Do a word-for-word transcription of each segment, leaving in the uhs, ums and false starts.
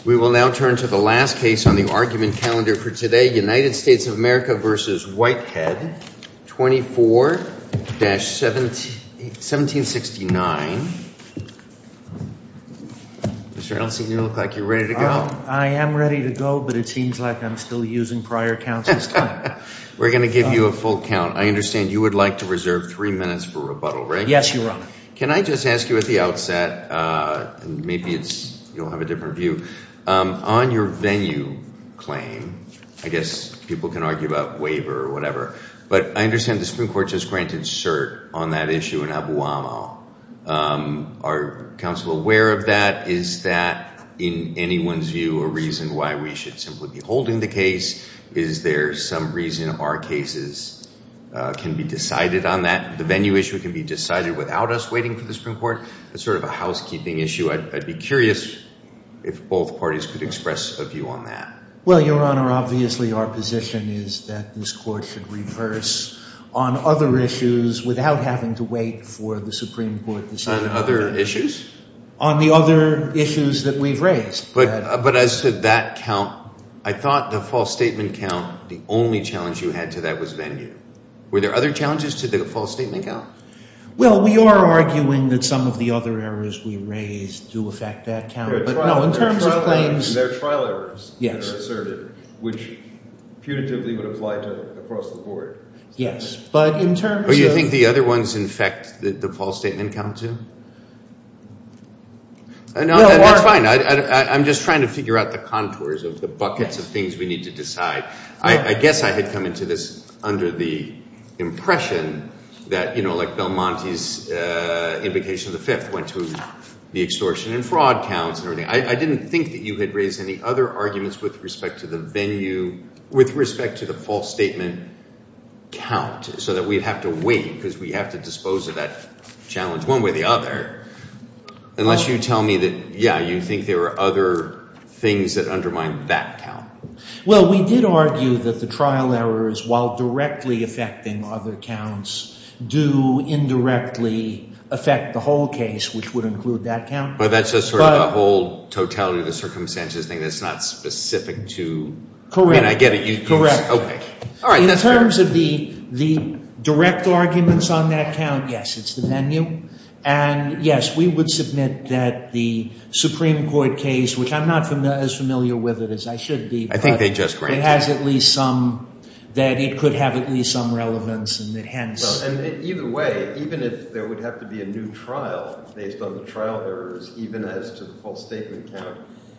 We will now turn to the last case on the argument calendar for today, United States of America versus Whitehead, twenty-four dash seventeen sixty-nine. Mister Ellison, you look like you're ready to go. Um, I am ready to go, but it seems like I'm still using prior counsel's time. We're going to give um, you a full count. I understand you would like to reserve three minutes for rebuttal, right? Yes, Your Honor. Can I just ask you at the outset, uh, and maybe it's you'll have a different view, um, on your venue claim, I guess people can argue about waiver or whatever, but I understand the Supreme Court just granted cert on that issue in Abu Amo. Um, are counsel aware of that? Is that, in anyone's view, a reason why we should simply be holding the case? Is there some reason our cases uh, can be decided on that? The venue issue can be decided without us waiting for the Supreme Court? It's sort of a housekeeping issue. I'd, I'd be curious if both parties could express a view on that. Well, Your Honor, obviously our position is that this Court should reverse on other issues without having to wait for the Supreme Court decision. On other issues? On the other issues that we've raised. But uh, but as to that count, I thought the false statement count, the only challenge you had to that was venue. Were there other challenges to the false statement count? Well, we are arguing that some of the other errors we raised do affect that count. But trial, no, in terms of claims... There are trial errors yes. that are asserted, which putatively would apply to across the board. Yes, but in terms of... Oh, you think the other ones infect the, the false statement count too? Uh, no, well, that, that's our, fine. I, I, I'm just trying to figure out the contours of the buckets yes. of things we need to decide. I, I guess I had come into this under the impression that, you know, like Belmonte's uh, invocation of the Fifth went to the extortion and fraud counts and everything. I, I didn't think that you had raised any other arguments with respect to the venue, with respect to the false statement count, so that we'd have to wait because we have to dispose of that challenge one way or the other. Unless you tell me that, yeah, you think there are other things that undermine that count. Well, we did argue that the trial errors, while directly affecting other counts, do indirectly affect the whole case, which would include that count. But that's just sort but, of a whole totality of the circumstances thing that's not specific to... Correct. I mean, I get it. You, correct. You, okay. All right. In that's terms fair. of the the direct arguments on that count, yes, it's the venue. And yes, we would submit that the Supreme Court case, which I'm not fami- as familiar with it as I should be. I think they just granted. It has at least some, that it could have at least some relevance and that hence. Well, and it, either way, even if there would have to be a new trial based on the trial errors, even as to the false statement count,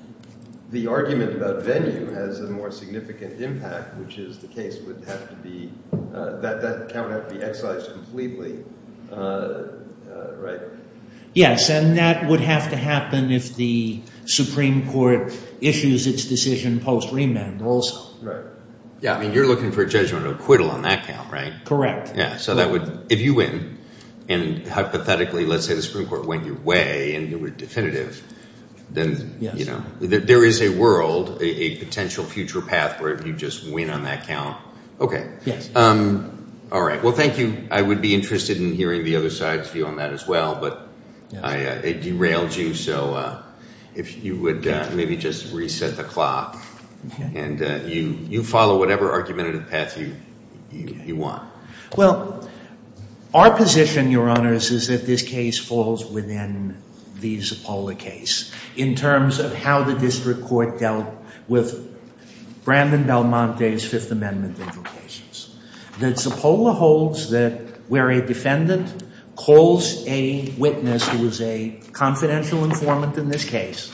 the argument about venue has a more significant impact, which is the case would have to be, uh, that, that count would have to be excised completely, uh, uh, right? Yes, and that would have to happen if the Supreme Court issues its decision post-remand also. Right. Yeah, I mean, you're looking for a judgment of acquittal on that count, right? Correct. Yeah, so that would, if you win, and hypothetically, let's say the Supreme Court went your way and it was definitive, then, yes. you know, there, there is a world, a, a potential future path where if you just win on that count. Okay. Yes. Um, all right. Well, thank you. I would be interested in hearing the other side's view on that as well, but yes. I, uh, it derailed you, so uh, if you would uh, maybe just reset the clock okay. and uh, you you follow whatever argumentative path you you, okay. you want. Well, our position, Your Honors, is that this case falls within the Zappola case in terms of how the district court dealt with Brandon Belmonte's Fifth Amendment invocations. That Zappola holds that where a defendant calls a witness who is a confidential informant in this case,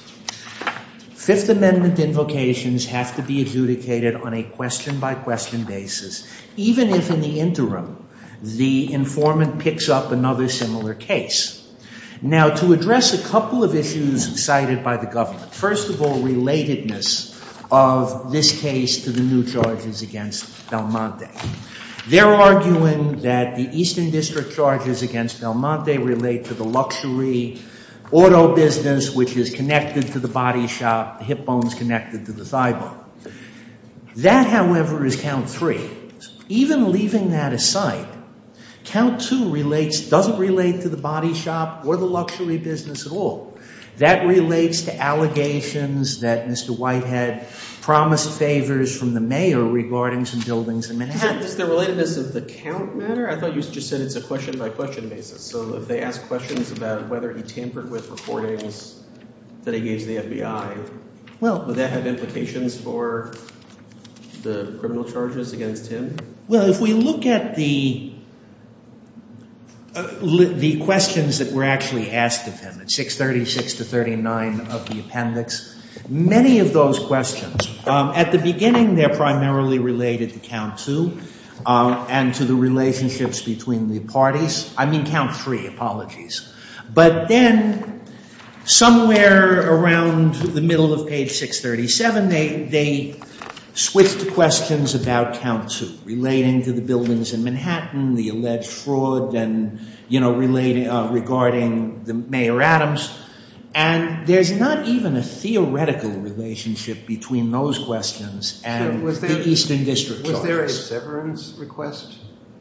Fifth Amendment invocations have to be adjudicated on a question-by-question basis, even if in the interim the informant picks up another similar case. Now, to address a couple of issues cited by the government, first of all, relatedness of this case to the new charges against Belmonte. They're arguing that the Eastern District charges against Belmonte relate to the luxury auto business, which is connected to the body shop, the hip bone's connected to the thigh bone. That, however, is count three. Even leaving that aside, count two relates, doesn't relate to the body shop or the luxury business at all. That relates to allegations that Mister Whitehead promised favors from the mayor regarding some buildings in Manhattan. Does the relatedness of the count matter? I thought you just said it's a question-by-question basis. So if they ask questions about whether he tampered with recordings that he gave to the F B I, well, would that have implications for the criminal charges against him? Well, if we look at the uh, li- the questions that were actually asked of him at six thirty-six to thirty-nine of the appendix, many of those questions, um, at the beginning, they're primarily related to count two uh, and to the relationships between the parties. I mean, count three, apologies. But then somewhere around the middle of page six thirty-seven, they, they switched to questions about count two, relating to the buildings in Manhattan, the alleged fraud, and, you know, relating, uh, regarding the Mayor Adams. And there's not even a theoretical relationship between those questions and so there, the Eastern District was charges. there a severance request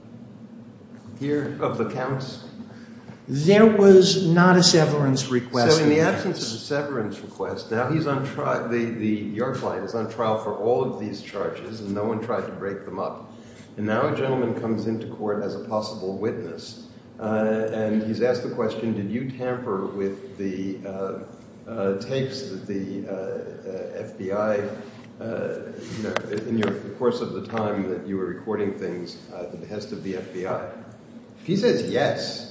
here of the counts? There was not a severance request. So in the absence of a severance request, now he's on trial, the, the, your client is on trial for all of these charges, and no one tried to break them up. And now a gentleman comes into court as a possible witness, uh, and he's asked the question, did you tamper with the uh, uh, tapes that the uh, uh, F B I, uh, you know, in your, the course of the time that you were recording things at the behest of the F B I? If he says yes,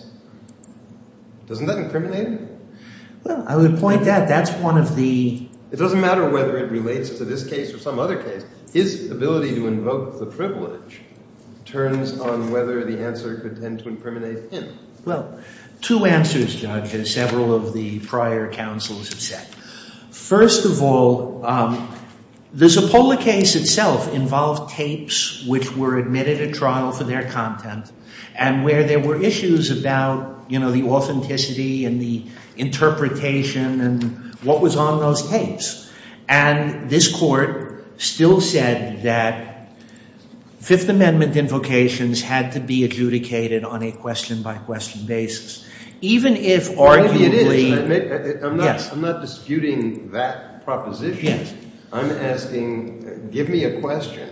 doesn't that incriminate him? Well, I would point out that's one of the... It doesn't matter whether it relates to this case or some other case. His ability to invoke the privilege turns on whether the answer could tend to incriminate him. Well, two answers, Judge, as several of the prior counsels have said. First of all, um, the Zappola case itself involved tapes which were admitted at trial for their content, and where there were issues about, you know, the authenticity and the interpretation and what was on those tapes. And this court still said that Fifth Amendment invocations had to be adjudicated on a question-by-question basis. Even if arguably... Maybe it is. I'm not, yes. I'm not disputing that proposition. Yes. I'm asking, give me a question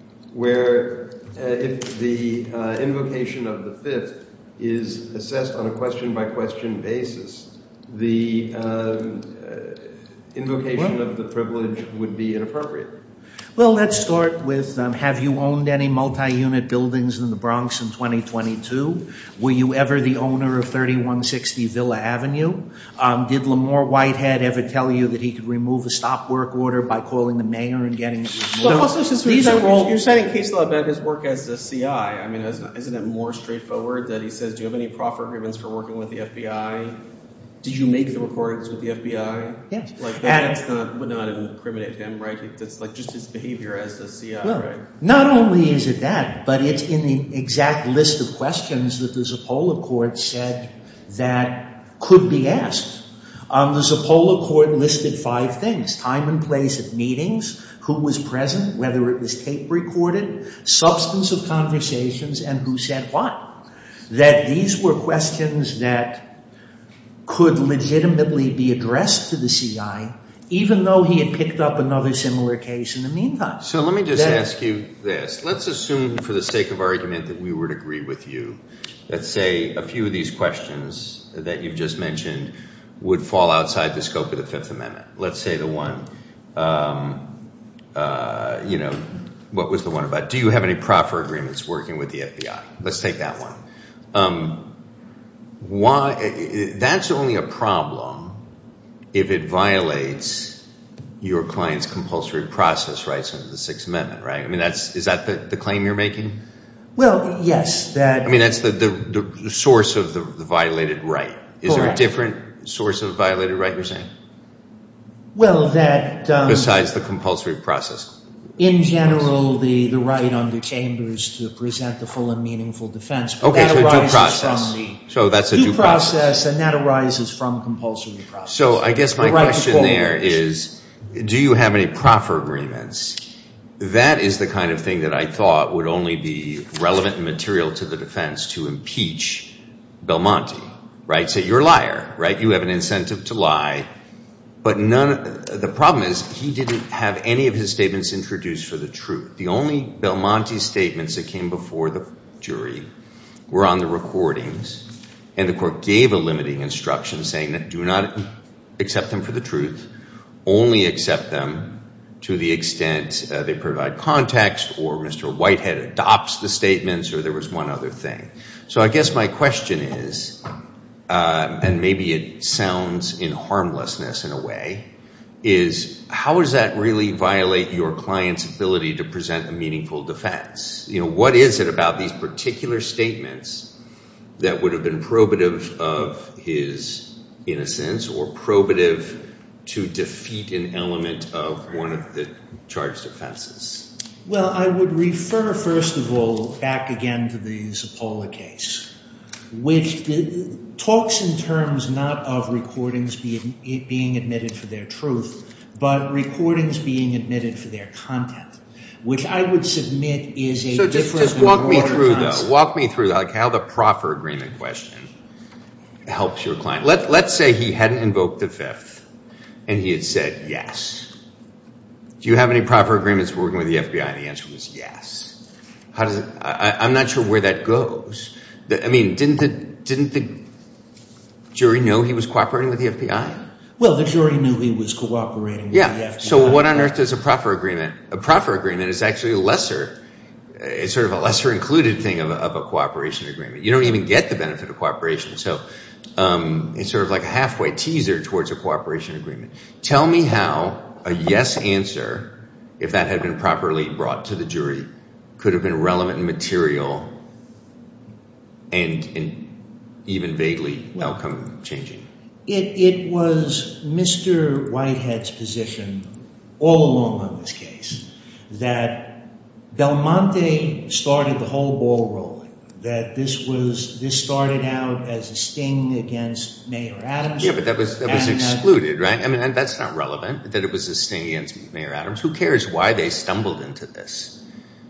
where uh, if the uh, invocation of the Fifth is assessed on a question-by-question basis, the um, uh, invocation well, of the privilege would be inappropriate. Well, let's start with, um, have you owned any multi-unit buildings in the Bronx in twenty twenty-two? Were you ever the owner of thirty-one sixty Villa Avenue? Um, did Lamar Whitehead ever tell you that he could remove a stop work order by calling the mayor and getting it removed? Well, also, since These you're, are all, you're citing case law about his work as a C I, I mean, isn't it more straightforward that he says, do you have any proffer agreements for working with the F B I? Did you make the recordings with the F B I? Yes. Like that, that's not, would not incriminate him, right? That's like just his behavior as a C I, well, right? Not only is it that, but it's in the exact list of questions that the Zappola court said that could be asked. Um, the Zappola court listed five things: time and place at meetings, who was present, whether it was tape recorded, substance of conversations, and who said what. That these were questions that could legitimately be addressed to the C I, even though he had picked up another similar case in the meantime. So let me just that, ask you this. Let's assume, for the sake of argument, that we would agree with you that, say, a few of these questions that you've just mentioned would fall outside the scope of the Fifth Amendment. Let's say the one, um, uh, you know, what was the one about? Do you have any proffer agreements working with the F B I? Let's take that one. Um, Why? That's only a problem if it violates your client's compulsory process rights under the Sixth Amendment, right? I mean, that's is that the, the claim you're making? Well, yes. That I mean, that's the, the, the source of the, the violated right. Is correct. there a different source of violated right, you're saying? Well, that... Um, Besides the compulsory process? In general, the, the right under Chambers to present the full and meaningful defense. But Okay, that so due arises process. From the so that's a due, due process, process. and that arises from compulsory process. So I guess my the right question there is, do you have any proffer agreements? That is the kind of thing that I thought would only be relevant and material to the defense to impeach Belmonte, right? So you're a liar, right? You have an incentive to lie. But none, the problem is he didn't have any of his statements introduced for the truth. The only Belmonte statements that came before the jury were on the recordings, and the court gave a limiting instruction saying that do not accept them for the truth, only accept them to the extent uh, they provide context or Mister Whitehead adopts the statements or there was one other thing. So I guess my question is, uh, and maybe it sounds in harmlessness in a way, is how does that really violate your client's ability to present a meaningful defense? You know, what is it about these particular statements that would have been probative of his innocence or probative to defeat an element of one of the charged offenses? Well, I would refer, first of all, back again to the Zappola case, which talks in terms not of recordings being, being admitted for their truth, but recordings being admitted for their content, which I would submit is a so just, different... So just walk me through, concept. though. Walk me through, like, how the proffer agreement question helps your client. Let, let's say he hadn't invoked the Fifth, and he had said yes. Do you have any proffer agreements working with the F B I? And the answer was yes. How does it, I, I'm not sure where that goes. The, I mean, didn't the, didn't the jury know he was cooperating with the F B I? Well, the jury knew he was cooperating with yeah. the F B I. So what on earth is a proffer agreement? A proffer agreement is actually a lesser, it's sort of a lesser included thing of a, of a cooperation agreement. You don't even get the benefit of cooperation. So um, it's sort of like a halfway teaser towards a cooperation agreement. Tell me how a yes answer, if that had been properly brought to the jury, could have been relevant and material and, and even vaguely well, outcome changing. It, it was Mister Whitehead's position all along on this case that Belmonte started the whole ball rolling, that this was this started out as a sting against Mayor Adams. Yeah, but that was that was excluded, that, right? I mean, that's not relevant, that it was a sting against Mayor Adams. Who cares why they stumbled into this?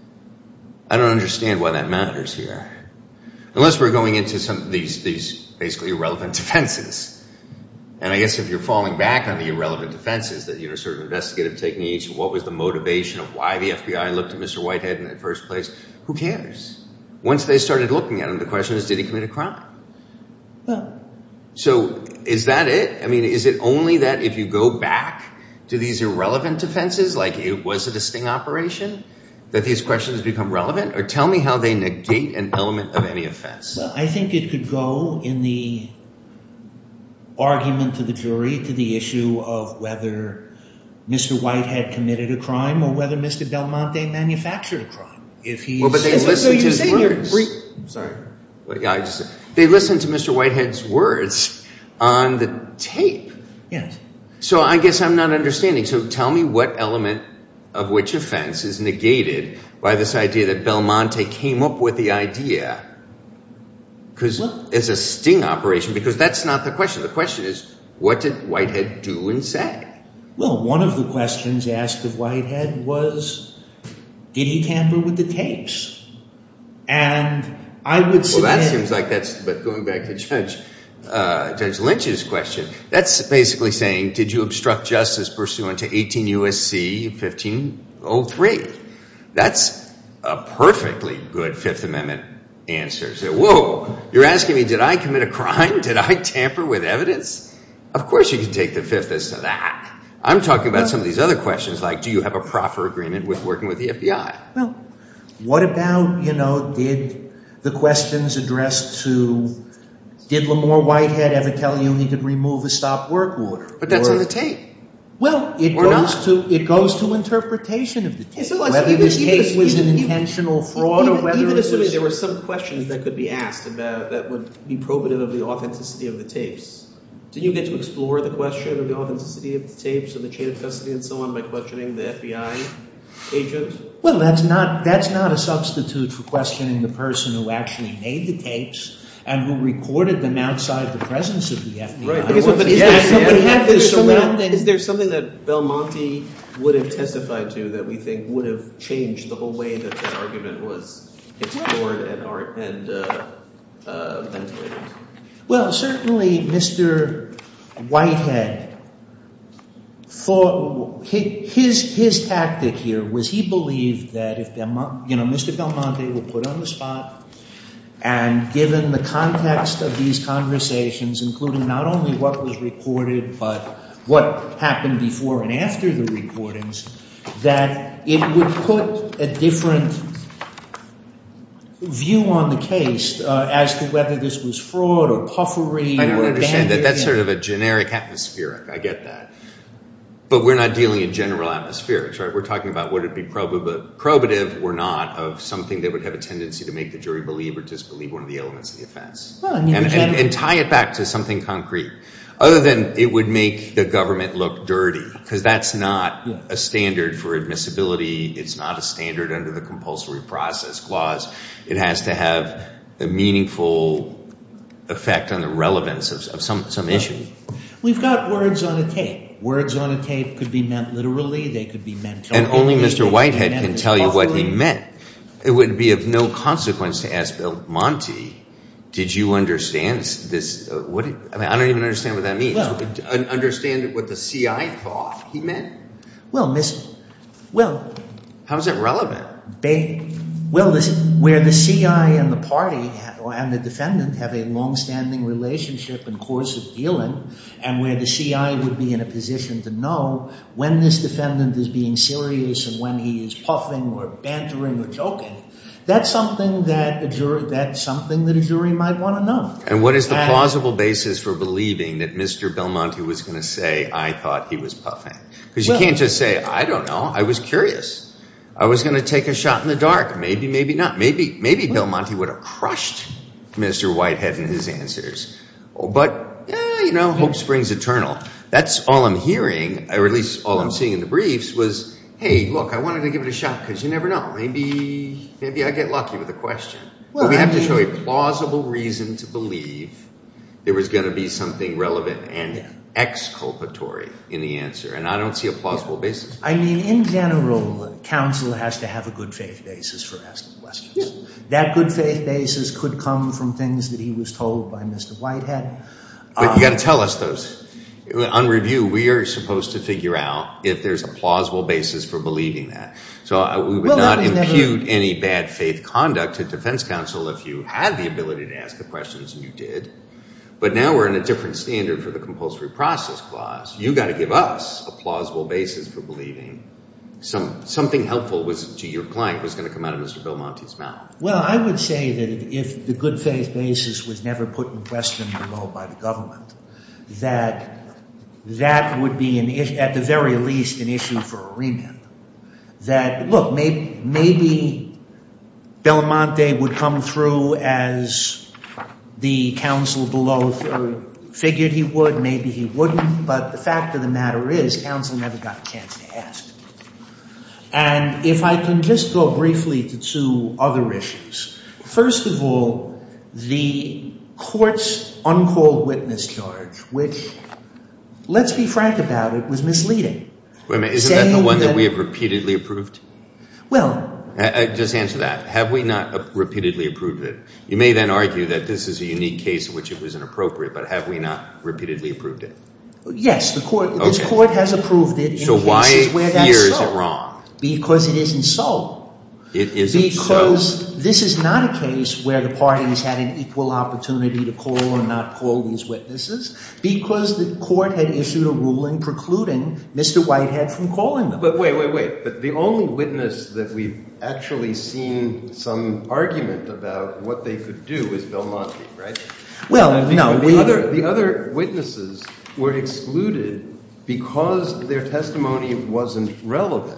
I don't understand why that matters here. Unless we're going into some of these, these basically irrelevant defenses. And I guess if you're falling back on the irrelevant defenses, that, you know, sort of investigative techniques, what was the motivation of why the F B I looked at Mister Whitehead in the first place, who cares? Once they started looking at him, the question is, did he commit a crime? Well, so is that it? I mean, is it only that if you go back to these irrelevant defenses, like it was it a sting operation, that these questions become relevant? Or tell me how they negate an element of any offense. Well, I think it could go in the argument to the jury to the issue of whether Mister Whitehead committed a crime or whether Mister Belmonte manufactured a crime. If he well, but they so, listened so to you're his saying words. You're Sorry. Well, yeah, I just, they listened to Mister Whitehead's words on the tape. Yes. So I guess I'm not understanding. So tell me what element of which offense is negated by this idea that Belmonte came up with the idea because well, it's a sting operation, because that's not the question. The question is, what did Whitehead do and say? Well, one of the questions asked of Whitehead was, did he tamper with the tapes? And I would submit... Well, that seems like that's, but going back to Judge, uh, Judge Lynch's question, that's basically saying, did you obstruct justice pursuant to eighteen U S C fifteen oh three? That's a perfectly good Fifth Amendment answer. So, whoa, you're asking me, did I commit a crime? Did I tamper with evidence? Of course you can take the Fifth as to that. I'm talking about some of these other questions, like, do you have a proffer agreement with working with the F B I? Well, what about, you know, did the questions addressed to, did Lamore Whitehead ever tell you he could remove a stop work order? But that's or, on the tape. Well, it or goes not. to it goes to interpretation of the tape. So, like, whether even, this even, tape was even, an even, intentional fraud even, or whether even it assuming was... there were some questions that could be asked about that would be probative of the authenticity of the tapes. Did you get to explore the question of the authenticity of the tapes and the chain of custody and so on by questioning the F B I agent? Well, that's not that's not a substitute for questioning the person who actually made the tapes and who recorded them outside the presence of the F B I. Right. Because, but is, yeah, there something, yeah, is, there surrounding... is there something that Belmonte would have testified to that we think would have changed the whole way that that argument was explored and, and uh, uh, ventilated? Well, certainly Mister Whitehead thought his his tactic here was he believed that if Belmont, you know, Mister Belmonte were put on the spot, and given the context of these conversations, including not only what was recorded but what happened before and after the recordings, that it would put a different view on the case uh, as to whether this was fraud or puffery. I don't or understand that. banter. That's sort of a generic atmospheric. I get that. But we're not dealing in general atmospherics, right? We're talking about would it be prob- probative or not of something that would have a tendency to make the jury believe or disbelieve one of the elements of the offense. Well, I mean, and, the general- and, and tie it back to something concrete. Other than it would make the government look dirty, because that's not Yeah. a standard for admissibility. It's not a standard under the compulsory process clause. It has to have a meaningful effect on the relevance of, of some, some issue. We've got words on a tape. Words on a tape could be meant literally. They could be meant And jokingly. only they Mister could be Whitehead meant can as tell you what he puffery. meant. It would be of no consequence to ask Belmonte, did you understand this? Uh, what? Did, I mean, I don't even understand what that means. Well- Un- understand what the C I thought he meant? Well, Miss, well, How is that relevant? ba- well, this, where the C I and the party ha- and the defendant have a long-standing relationship and course of dealing, and where the C I would be in a position to know when this defendant is being serious and when he is puffing or bantering or joking, that's something that a jury, that's something that a jury might want to know. And what is the And- plausible basis for believing that Mister Belmonte was going to say, I thought he was puffing? Because you Well- can't just say, I don't know, I was curious. I was going to take a shot in the dark. Maybe, maybe not. Maybe, maybe Belmonte would have crushed Mister Whitehead in his answers. But, yeah, you know, hope springs eternal. That's all I'm hearing, or at least all I'm seeing in the briefs, was, hey, look, I wanted to give it a shot because you never know. Maybe, maybe I get lucky with a question. Well, but we I have to mean- show a plausible reason to believe there was going to be something relevant and Yeah. exculpatory in the answer. And I don't see a plausible basis. I mean, in general, counsel has to have a good faith basis for asking questions. That good faith basis could come from things that he was told by Mister Whitehead. But Um, you got to tell us those. On review, we are supposed to figure out if there's a plausible basis for believing that. So uh, we would Well, that not was never- impute any bad faith conduct to defense counsel if you had the ability to ask the questions and you did. But now we're in a different standard for the compulsory process clause. You got to give us a plausible basis for believing some something helpful was to your client was going to come out of Mister Belmonte's mouth. Well, I would say that if the good faith basis was never put in question below by the government, that that would be, an issue, at the very least, an issue for a remand. That, look, maybe, maybe Belmonte would come through as the counsel below figured he would, maybe he wouldn't, but the fact of the matter is counsel never got a chance to ask. And if I can just go briefly to two other issues. First of all, the court's uncalled witness charge, which, let's be frank about it, was misleading. Wait a minute, isn't that the Saying one that, that- we have repeatedly approved? Well, Uh, uh, just answer that. Have we not uh, repeatedly approved it? You may then argue that this is a unique case in which it was inappropriate, but have we not repeatedly approved it? yes, the court, this Okay. court has approved it in So why cases where that's here is so. it wrong? Because it isn't so. It isn't Because so. this is not a case where the parties had an equal opportunity to call or not call these witnesses, because the court had issued a ruling precluding Mister Whitehead from calling them. But wait, wait, wait. But the only witness that we've actually seen some argument about what they could do is Belmonte, right? Well, the, no, the we... other the other witnesses were excluded because their testimony wasn't relevant.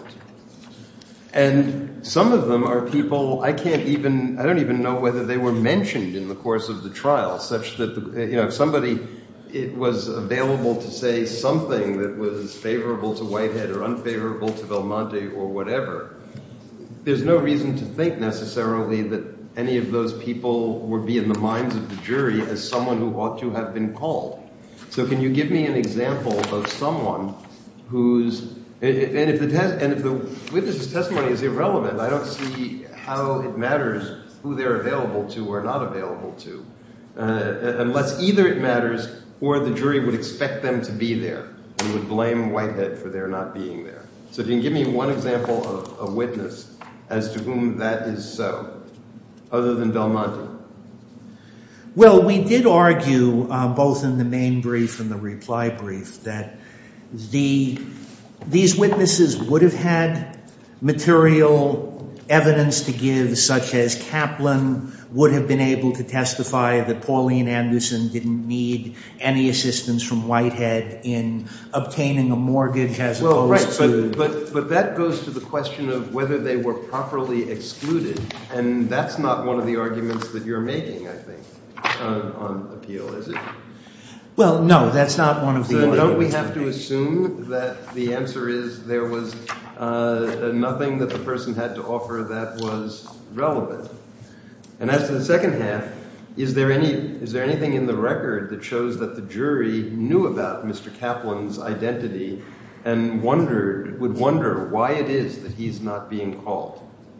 And some of them are people I can't even, I don't even know whether they were mentioned in the course of the trial, such that, the, you know, if somebody, it was available to say something that was favorable to Whitehead or unfavorable to Belmonte or whatever, there's no reason to think necessarily that any of those people would be in the minds of the jury as someone who ought to have been called. So can you give me an example of someone who's, and if the tes- and if the witness's testimony is irrelevant, I don't see how it matters who they're available to or not available to, uh, unless either it matters or the jury would expect them to be there. and would blame Whitehead for their not being there. So if you can give me one example of a witness as to whom that is so, other than Belmonte. Well, we did argue, uh, both in the main brief and the reply brief, that the these witnesses would have had material evidence to give, such as Kaplan would have been able to testify that Pauline Anderson didn't need any assistance from Whitehead in obtaining a mortgage as well, opposed right, to... But, but, but that goes to the question of whether they were properly excluded, and that's not one of the arguments that you're making, I think, on, on appeal, is it? Well, no, that's not one of the So arguments. don't we have to assume that the answer is there was uh, nothing that the person had to offer that was relevant? And as to the second half, is there any is there anything in the record that shows that the jury knew about Mister Kaplan's identity and wondered would wonder why it is that he's not being called?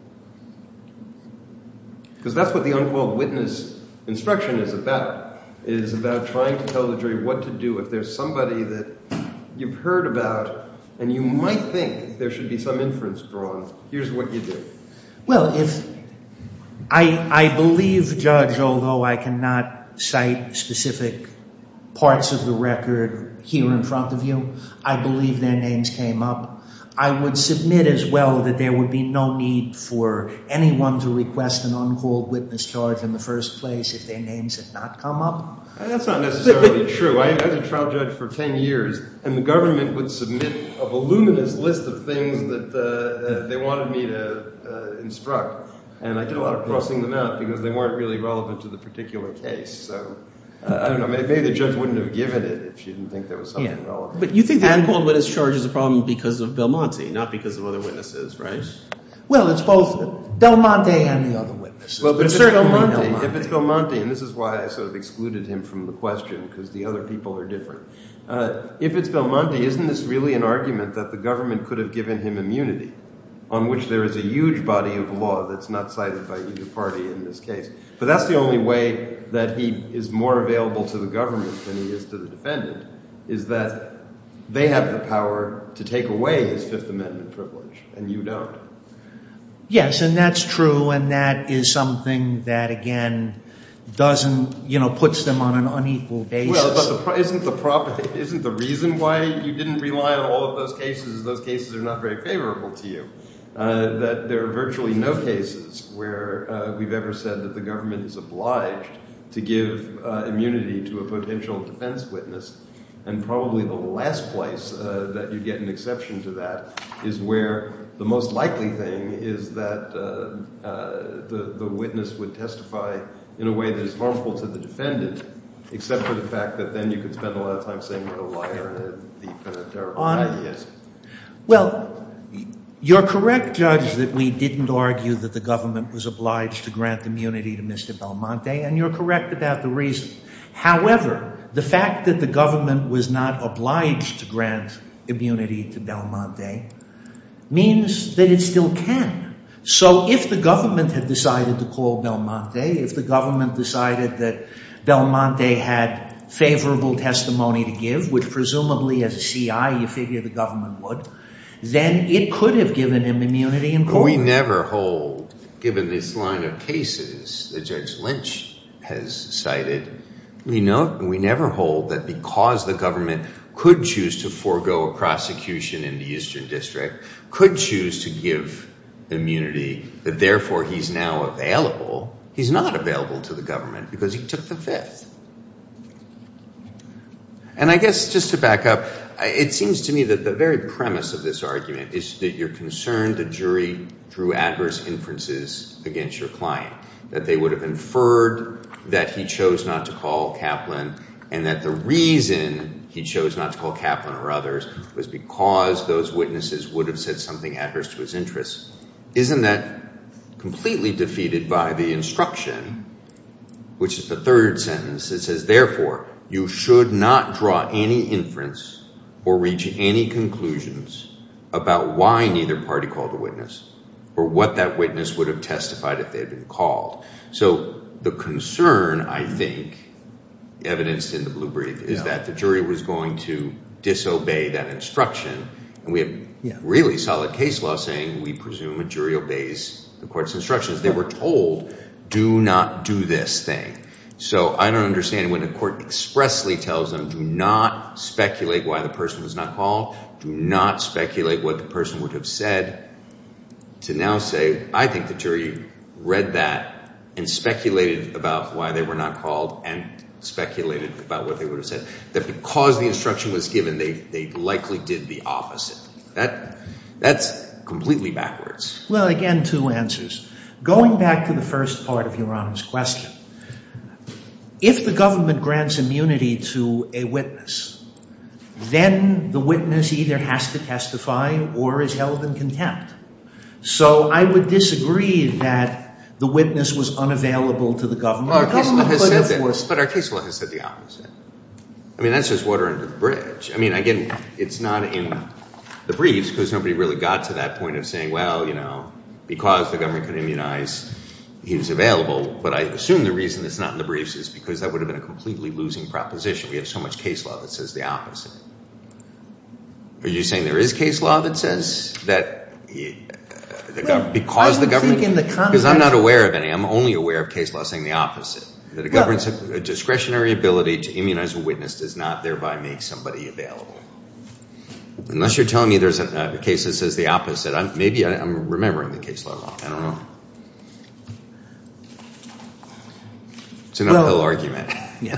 Because that's what the uncalled witness instruction is about. It is about trying to tell the jury what to do if there's somebody that you've heard about and you might think there should be some inference drawn. Here's what you do. Well, if I, I believe, Judge, although I cannot cite specific parts of the record here in front of you, I believe their names came up. I would submit as well that there would be no need for anyone to request an uncalled witness charge in the first place if their names had not come up. That's not necessarily true. I, I was a trial judge for ten years, and the government would submit a voluminous list of things that, uh, that they wanted me to uh, instruct. And I did a lot of crossing them out because they weren't really relevant to the particular case. So, uh, I don't know, maybe, maybe the judge wouldn't have given it if she didn't think there was something Yeah. relevant. But you think the uncalled witness charge is a problem because of Belmonte, not because of other witnesses, right? Well, it's both Belmonte and the other witnesses. Well, but, but if, it's certainly Belmonte, Belmonte. if it's Belmonte, and this is why I sort of excluded him from the question, because the other people are different. Uh, if it's Belmonte, isn't this really an argument that the government could have given him immunity, on which there is a huge body of law that's not cited by either party in this case? But that's the only way that he is more available to the government than he is to the defendant, is that they have the power to take away his Fifth Amendment privilege, and you don't. Yes, and that's true, and that is something that, again, doesn't, you know, puts them on an unequal basis. Well, but the pro- isn't the prop- isn't the reason why you didn't rely on all of those cases, those cases are not very favorable to you, uh, that there are virtually no cases where uh, we've ever said that the government is obliged to give uh, immunity to a potential defense witness. And probably the last place uh, that you get an exception to that is where the most likely thing is that uh, uh, the, the witness would testify in a way that is harmful to the defendant, except for the fact that then you could spend a lot of time saying what a liar and a thief and a terrible guy he is. Well, you're correct, Judge, that we didn't argue that the government was obliged to grant immunity to Mister Belmonte, and you're correct about the reason. However, the fact that the government was not obliged to grant immunity to Belmonte means that it still can. So if the government had decided to call Belmonte, if the government decided that Belmonte had favorable testimony to give, which presumably as a C I you figure the government would, then it could have given him immunity in court. We never hold, given this line of cases that Judge Lynch has cited, we know we never hold that because the government could choose to forego a prosecution in the Eastern District, could choose to give immunity, that therefore he's now available. He's not available to the government because he took the Fifth. And I guess just to back up, it seems to me that the very premise of this argument is that you're concerned the jury drew adverse inferences against your client, that they would have inferred that he chose not to call Kaplan, and that the reason he chose not to call Kaplan or others was because those witnesses would have said something adverse to his interests. Isn't that completely defeated by the instruction, which is the third sentence? It says, therefore, you should not draw any inference or reach any conclusions about why neither party called a witness or what that witness would have testified if they had been called. So the concern, I think, evidenced in the blue brief, is Yeah. that the jury was going to disobey that instruction. And we have Yeah. really solid case law saying we presume a jury obeys the court's instructions. They were told, do not do this thing. So I don't understand when a court expressly tells them, do not speculate why the person was not called, do not speculate what the person would have said, to now say, I think the jury read that and speculated about why they were not called and speculated about what they would have said. That because the instruction was given, they, they likely did the opposite. That That's completely backwards. Well, again, two answers. Going back to the first part of Your Honor's question, if the government grants immunity to a witness, then the witness either has to testify or is held in contempt. So I would disagree that the witness was unavailable to the government. Well, our the case law government has said couldn't that, force- but our case law has said the opposite. I mean, that's just water under the bridge. I mean, again, it's not in the briefs because nobody really got to that point of saying, well, you know, because the government could immunize, he was available. But I assume the reason it's not in the briefs is because that would have been a completely losing proposition. We have so much case law that says the opposite. Are you saying there is case law that says that he, uh, the Well, gov- because I the would government, think in the because I'm context- not aware of any. I'm only aware of case law saying the opposite. That a Well- government's a discretionary ability to immunize a witness does not thereby make somebody available. Unless you're telling me there's a, a case that says the opposite. I'm, maybe I, I'm remembering the case law wrong. I don't know. It's an Well- uphill argument. Yeah.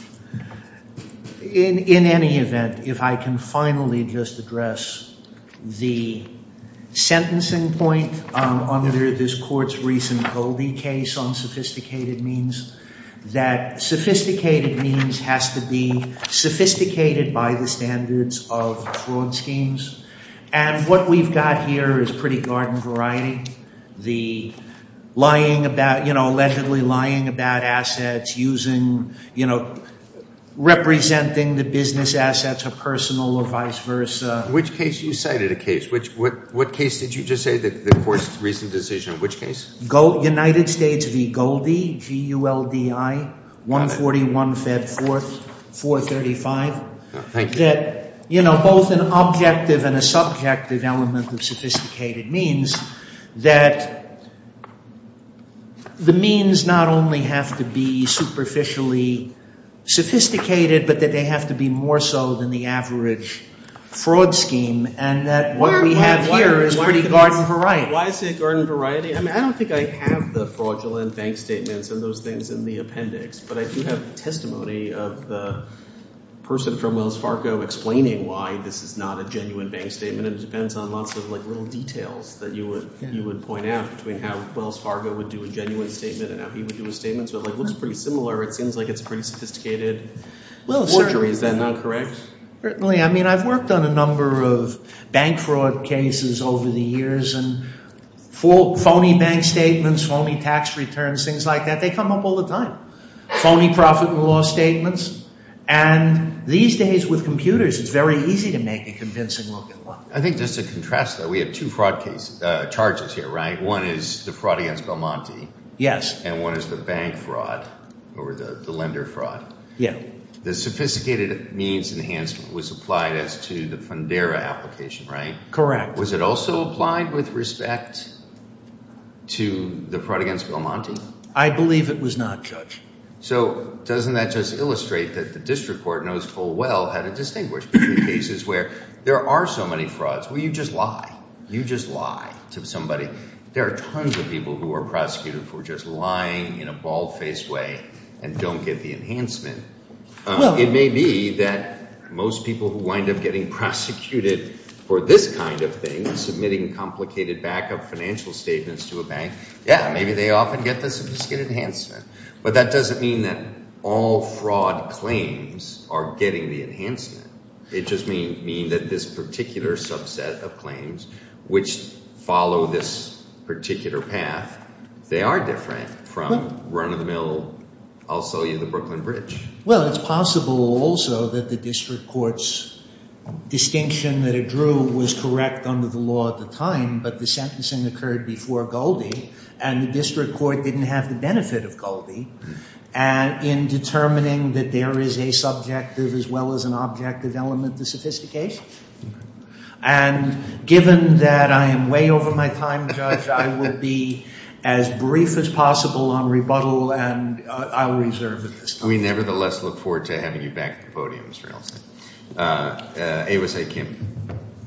In, in any event, if I can finally just address the sentencing point um, under this court's recent Goldie case on sophisticated means, that sophisticated means has to be sophisticated by the standards of fraud schemes. And what we've got here is pretty garden variety. The lying about, you know, allegedly lying about assets, using, you know, representing the business assets or personal or vice versa. Which case? You cited a case. Which what what case did you just say? The, the court's recent decision. Which case? Go, United States v. Goldie, G U L D I, one forty-one Fed fourth, four thirty-five. Oh, thank you. That, you know, both an objective and a subjective element of sophisticated means that the means not only have to be superficially sophisticated, but that they have to be more so than the average fraud scheme, and that what Why- we why- have why- here is why pretty could garden it- variety. Why is it garden variety? I mean, I don't think I have the fraudulent bank statements and those things in the appendix, but I do have testimony of the person from Wells Fargo explaining why this is not a genuine bank statement, and it depends on lots of like little details that you would Yeah. you would point out between how Wells Fargo would do a genuine statement and how he would do a statement. So it like looks pretty similar. It seems like it's pretty sophisticated Well, forgery. Is that not correct? Certainly. I mean, I've worked on a number of bank fraud cases over the years, and full phony bank statements, phony tax returns, things like that, they come up all the time. Phony profit and loss statements. And these days with computers, it's very easy to make a convincing looking one. I think just to contrast, though, we have two fraud cases, uh, charges here, right? One is the fraud against Belmonte, Yes. and one is the bank fraud or the, the lender fraud. Yeah. The sophisticated means enhancement was applied as to the Fundera application, right? Correct. Was it also applied with respect to the fraud against Belmonte? I believe it was not, Judge. So doesn't that just illustrate that the district court knows full well how to distinguish between cases where there are so many frauds, where you just lie. You just lie to somebody. There are tons of people who are prosecuted for just lying in a bald-faced way and don't get the enhancement. Um, Well- it may be that most people who wind up getting prosecuted for this kind of thing, submitting complicated backup financial statements to a bank, yeah, maybe they often get the sophisticated enhancement. But that doesn't mean that all fraud claims are getting the enhancement. It just mean, mean that this particular subset of claims, which follow this particular path, they are different from Well- run-of-the-mill, I'll sell you the Brooklyn Bridge. Well, it's possible also that the district court's distinction that it drew was correct under the law at the time, but the sentencing occurred before Goldie, and the district court didn't have the benefit of Goldie, and in determining that there is a subjective as well as an objective element to sophistication. And given that I am way over my time, Judge, I will be as brief as possible on rebuttal, and uh, I'll reserve at this time. We nevertheless look forward to having you back at the podium, Mister Nelson. Uh, uh, Awase Kim.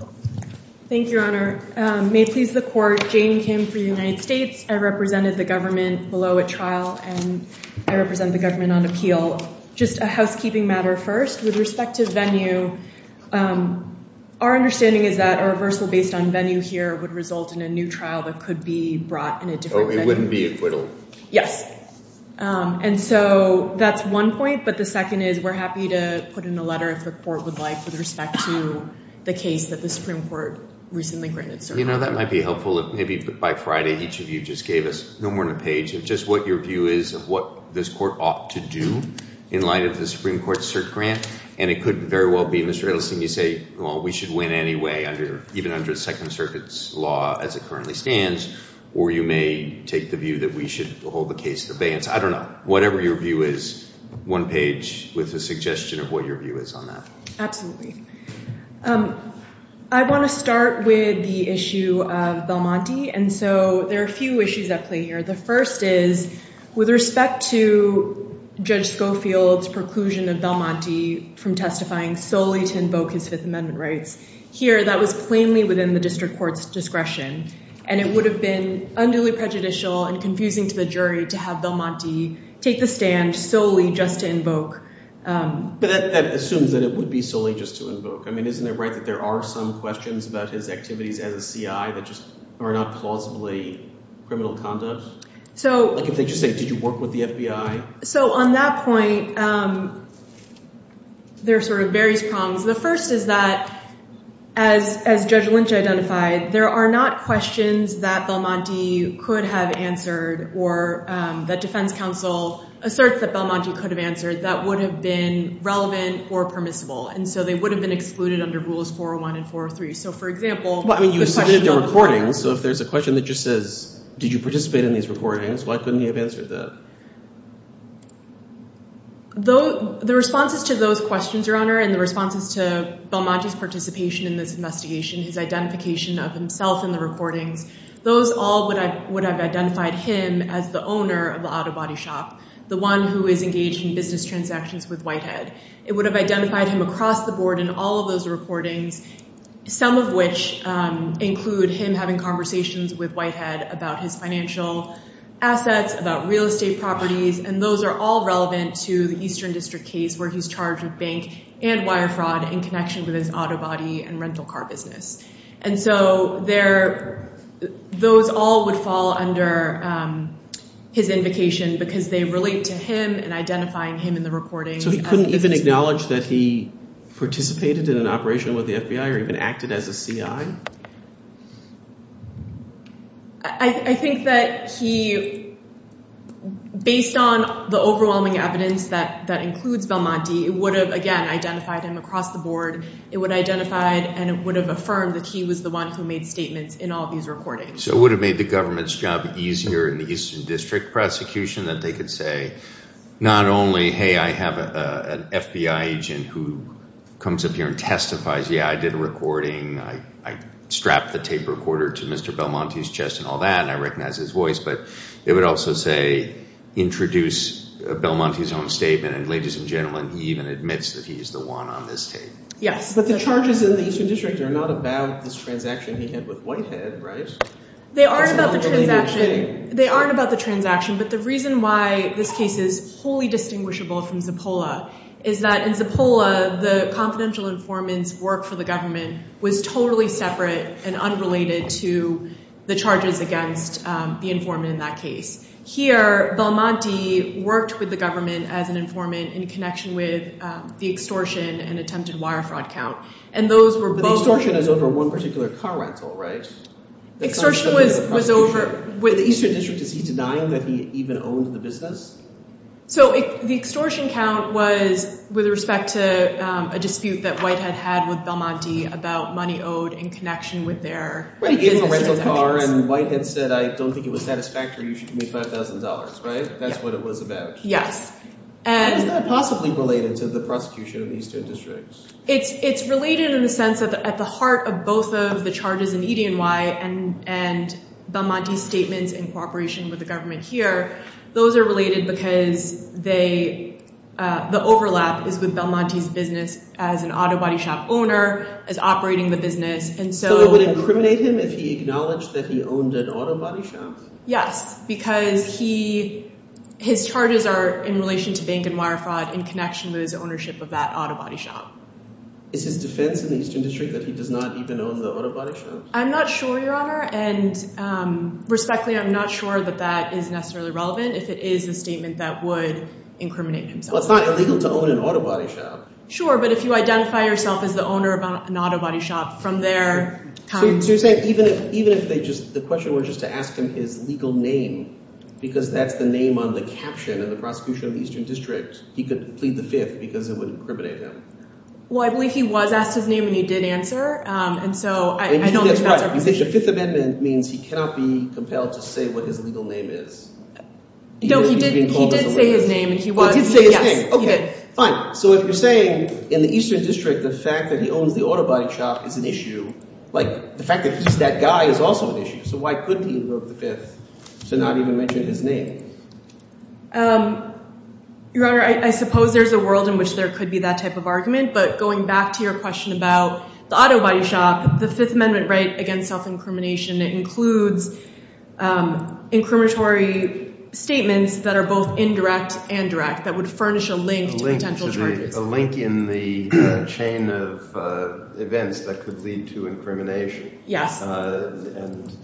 Thank you, Your Honor. Um, may it please the Court, Jane Kim for the United States. I represented the government below at trial, and I represent the government on appeal. Just a housekeeping matter first. With respect to venue, um, our understanding is that a reversal based on venue here would result in a new trial that could be brought in a different venue. Oh, it wouldn't be acquittal. Yes. Um, and so that's one point, but the second is we're happy to put in a letter if the court would like with respect to the case that the Supreme Court recently granted cert. You know, that might be helpful if maybe by Friday each of you just gave us no more than a page of just what your view is of what this court ought to do in light of the Supreme Court's cert grant. And it could very well be, Mister Edelstein, you say, well, we should win anyway, under even under the Second Circuit's law as it currently stands, or you may take the view that we should hold the case in abeyance. I don't know. Whatever your view is, one page with a suggestion of what your view is on that. Absolutely. Um, I want to start with the issue of Belmonte. And so there are a few issues at play here. The first is with respect to Judge Schofield's preclusion of Belmonte from testifying solely to invoke his Fifth Amendment rights. Here, that was plainly within the district court's discretion, and it would have been unduly prejudicial and confusing to the jury to have Belmonte take the stand solely just to invoke. Um, but that, that assumes that it would be solely just to invoke. I mean, isn't it right that there are some questions about his activities as a C I that just are not plausibly criminal conduct? So, like if they just say, did you work with the F B I? So on that point, um, there are sort of various prongs. The first is that, as as Judge Lynch identified, there are not questions that Belmonte could have answered or um, that defense counsel asserts that Belmonte could have answered that would have been relevant or permissible. And so they would have been excluded under Rules four oh one and four oh three. So, for example, well, I mean, you the submitted the question of- recordings, so if there's a question that just says, did you participate in these recordings, why couldn't he have answered that? Though the responses to those questions, Your Honor, and the responses to Belmonte's participation in this investigation, his identification of himself in the recordings, those all would have, would have identified him as the owner of the auto body shop, the one who is engaged in business transactions with Whitehead. It would have identified him across the board in all of those recordings, some of which um, include him having conversations with Whitehead about his financial assets, about real estate properties, and those are all relevant to the Eastern District case where he's charged with bank and wire fraud in connection with his auto body and rental car business. And so there, those all would fall under um, his invocation because they relate to him and identifying him in the recordings. So he couldn't even acknowledge that he participated in an operation with the F B I or even acted as a C I? I, I think that he, based on the overwhelming evidence that, that includes Belmonte, it would have, again, identified him across the board. It would have identified and it would have affirmed that he was the one who made statements in all of these recordings. So it would have made the government's job easier in the Eastern District prosecution that they could say, not only, hey, I have a, a, an F B I agent who comes up here and testifies, yeah, I did a recording, I, I strapped the tape recorder to Mister Belmonte's chest and all that, and I recognize his voice, but it would also say, introduce Belmonte's own statement, and ladies and gentlemen, he even admits that he's the one on this tape. Yes. But the charges in the Eastern District are not about this transaction he had with Whitehead, right? They aren't That's about the transaction. thing. They aren't about the transaction, but the reason why this case is wholly distinguishable from Zappola is that in Zappola, the confidential informant's work for the government was totally separate and unrelated to the charges against um, the informant in that case. Here, Belmonte worked with the government as an informant in connection with um, the extortion and attempted wire fraud count. And those were but both... the extortion is over one particular car rental, right? That's extortion was, was over... With the Eastern District, is he denying that he even owned the business? So it, the extortion count was with respect to um, a dispute that Whitehead had with Belmonte about money owed in connection with their Right, he gave him a business rental car, transactions. and Whitehead said, I don't think it was satisfactory, you should give me five thousand dollars, right? That's Yeah. what it was about. Yes. How is And that possibly related to the prosecution of the Eastern District? it's it's related in the sense that the, at the heart of both of the charges in E D N Y and, and Belmonte's statements in cooperation with the government here, those are related because they, uh, the overlap is with Belmonte's business as an auto body shop owner, as operating the business, and so... So it would incriminate him if he acknowledged that he owned an auto body shop? Yes, because he, his charges are in relation to bank and wire fraud in connection with his ownership of that auto body shop. Is his defense in the Eastern District that he does not even own the auto body shop? I'm not sure, Your Honor, and um, respectfully, I'm not sure that that is necessarily relevant if it is a statement that would incriminate himself. Well, it's not illegal to own an auto body shop. Sure, but if you identify yourself as the owner of an auto body shop, from there So, you- comes... so you're saying even if even if they just the question were just to ask him his legal name, because that's the name on the caption in the prosecution of the Eastern District, he could plead the fifth because it would incriminate him. Well, I believe he was asked his name and he did answer, um, and so I, And I you don't think think that's that's our right. You think the position. Fifth Amendment means he cannot be compelled to say what his legal name is. No, Even he if he's did. being He called as did a say witness. his name, and he Oh, was. he did say his yes, name. Okay, he did. fine. So if you're saying in the Eastern District the fact that he owns the auto body shop is an issue, like the fact that he's that guy is also an issue. So why couldn't he invoke the Fifth to not even mention his name? Um, Your Honor, I, I suppose there's a world in which there could be that type of argument, but going back to your question about the auto body shop, the Fifth Amendment right against self-incrimination includes um, incriminatory statements that are both indirect and direct that would furnish a link A to link potential to charges. the, a link in the uh, chain of uh, events that could lead to incrimination. Yes. Uh, and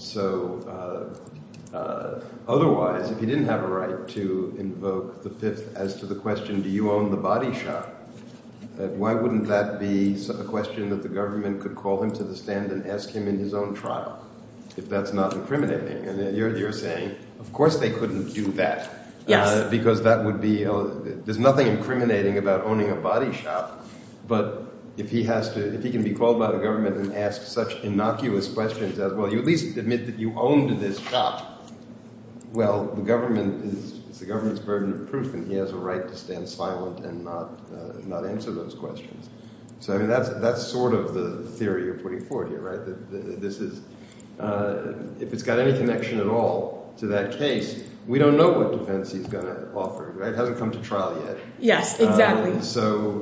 so uh, uh, otherwise, if he didn't have a right to invoke the Fifth as to the question, do you own the body shop? Uh, why wouldn't that be a question that the government could call him to the stand and ask him in his own trial, if that's not incriminating? And you're, you're saying, of course they couldn't do that. Yes. Uh, because that would be, uh, there's nothing incriminating about owning a body shop, but if he has to, if he can be called by the government and ask such innocuous questions as, well, you at least admit that you owned this shop, well, the government is, it's the government's burden of proof, and he has a right to stand silent and not uh, not answer those questions. So, I mean, that's that's sort of the theory you're putting forward here, right? That, that this is, uh, if it's got any connection at all to that case, we don't know what defense he's going to offer, right? It hasn't come to trial yet. Yes, exactly. Uh, so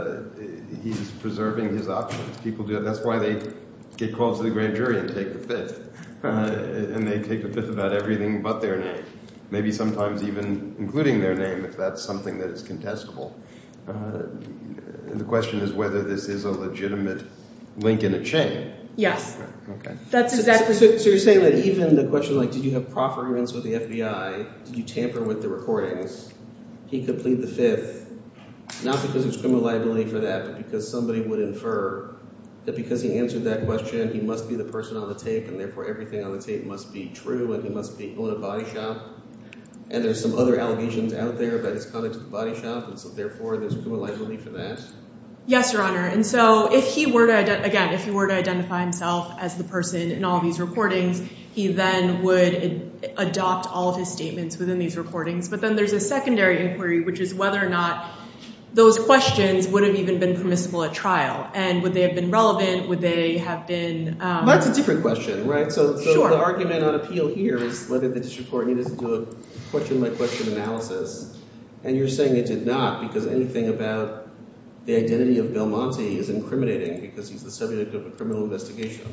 uh, he's preserving his options. People do that. That's why they get called to the grand jury and take the Fifth. Uh, and they take the Fifth about everything but their name. Maybe sometimes even including their name if that's something that is contestable. Uh, and the question is whether this is a legitimate link in a chain. Yes. Okay. That's exactly... So, so you're saying that even the question like, did you have proffer agreements with the F B I? Did you tamper with the recordings? He could plead the Fifth, not because there's criminal liability for that, but because somebody would infer that because he answered that question, he must be the person on the tape, and therefore everything on the tape must be true, and he must be own a body shop. And there's some other allegations out there about his conduct at the body shop, and so therefore there's criminal liability for that. Yes, Your Honor. And so if he were to, ident- again, if he were to identify himself as the person in all these recordings, he then would ad- adopt all of his statements within these recordings. But then there's a secondary inquiry, which is whether or not those questions would have even been permissible at trial. And would they have been relevant? Would they have been... Um, Well, that's a different question, right? So, so Sure. the argument on appeal here is whether the district court needed to do a question-by-question analysis. And you're saying it did not because anything about the identity of Belmonte is incriminating because he's the subject of a criminal investigation.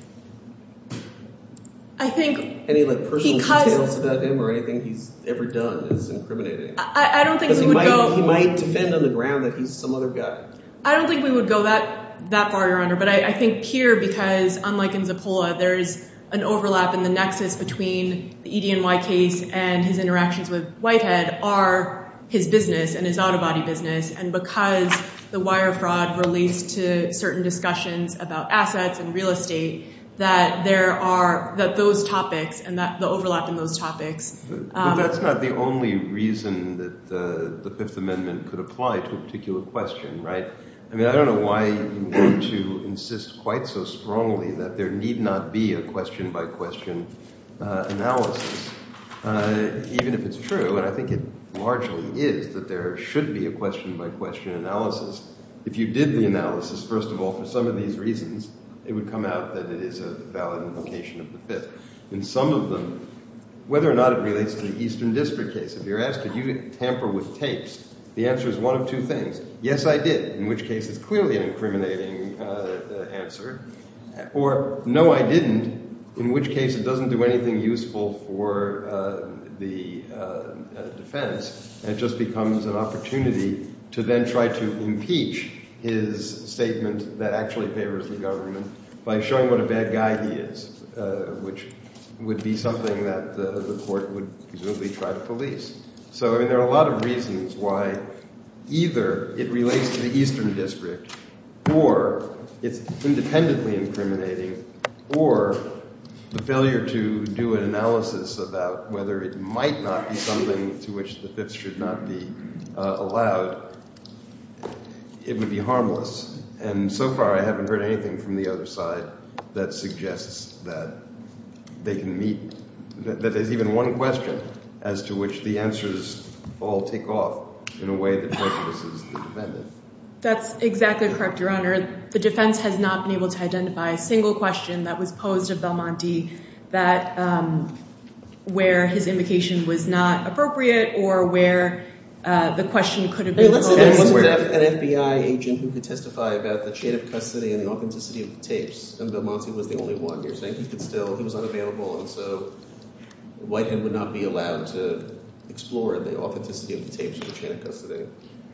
I think... Any like personal Because- details about him or anything he's ever done is incriminating. I, I don't think Because we he would might, go... he might defend on the ground that he's some other guy. I don't think we would go that that far, Your Honor, but I, I think here, because unlike in Zappola, there's an overlap in the nexus between the E D N Y case and his interactions with Whitehead are his business and his auto body business, and because the wire fraud relates to certain discussions about assets and real estate, that there are, that those topics and that the overlap in those topics. But, but um, that's not the only reason that uh, the Fifth Amendment could apply to a particular question, right? I mean, I don't know why you want to insist quite so strongly that there need not be a question-by-question uh, analysis, uh, even if it's true, and I think it largely is, that there should be a question-by-question analysis. If you did the analysis, first of all, for some of these reasons, it would come out that it is a valid invocation of the Fifth. In some of them, whether or not it relates to the Eastern District case, if you're asked, did you tamper with tapes, the answer is one of two things. Yes, I did, in which case it's clearly an incriminating uh, answer. Or, no, I didn't, in which case it doesn't do anything useful for uh, the uh, uh, defense, and it just becomes an opportunity to then try to impeach his statement that actually favors the government by showing what a bad guy he is, uh, which would be something that uh, the court would presumably try to police. So, I mean, there are a lot of reasons why either it relates to the Eastern District, or it's independently incriminating, or the failure to do an analysis about whether it might not be something to which the Fifth should not be uh, allowed, it would be harmless. And so far I haven't heard anything from the other side that suggests that they can meet, that, that there's even one question as to which the answers all tick off in a way that prejudices the defendant. That's exactly correct, Your Honor. The defense has not been able to identify a single question that was posed of Belmonte that um, where his invocation was not appropriate or where uh, the question could have been Let's posed. say there wasn't an F B I agent who could testify about the chain of custody and the authenticity of the tapes, and Belmonte was the only one. You're saying he could still, he was unavailable, and so Whitehead would not be allowed to explore the authenticity of the tapes of the chain of custody.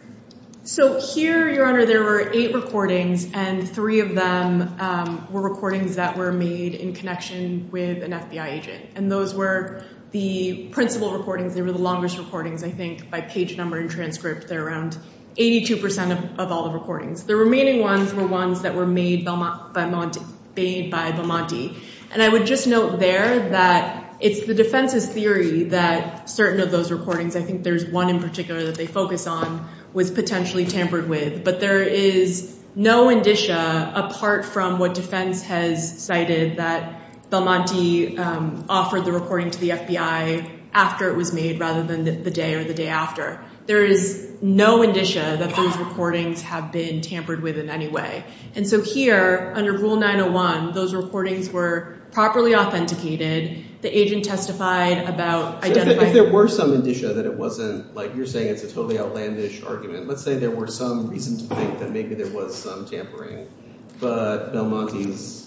So here, Your Honor, there were eight recordings, and three of them um, were recordings that were made in connection with an F B I agent. And those were the principal recordings. They were the longest recordings, I think, by page number and transcript. They're around eighty-two percent of, of all the recordings. The remaining ones were ones that were made Belmont, by, Monte, made by Belmonte. And I would just note there that it's the defense's theory that certain of those recordings, I think there's one in particular that they focus on, was potentially tampered with. But there is no indicia, apart from what defense has cited, that Belmonte um, offered the recording to the F B I after it was made rather than the, the day or the day after. There is no indicia that those recordings have been tampered with in any way. And so here, under Rule nine oh one, those recordings were properly authenticated. The agent testified about so identifying... If, if there were some indicia that it wasn't, like you're saying it's a totally outlandish argument, let's say there were some reason to think that maybe there was some tampering, but Belmonte's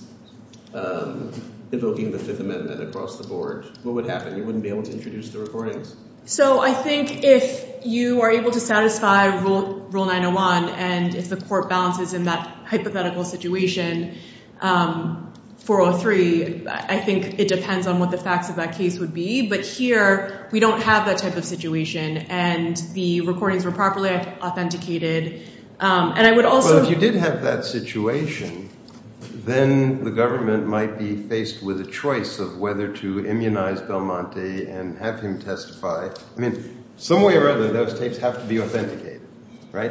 um, invoking the Fifth Amendment across the board, what would happen? You wouldn't be able to introduce the recordings? So I think if you are able to satisfy Rule, Rule nine oh one, and if the court balances in that hypothetical situation, um, four oh three, I think it depends on what the facts of that case would be. But here, we don't have that type of situation, and the recordings were properly authenticated. Um, and I would also... Well, if you did have that situation, then the government might be faced with a choice of whether to immunize Belmonte and have him testify. I mean, some way or other, those tapes have to be authenticated, right?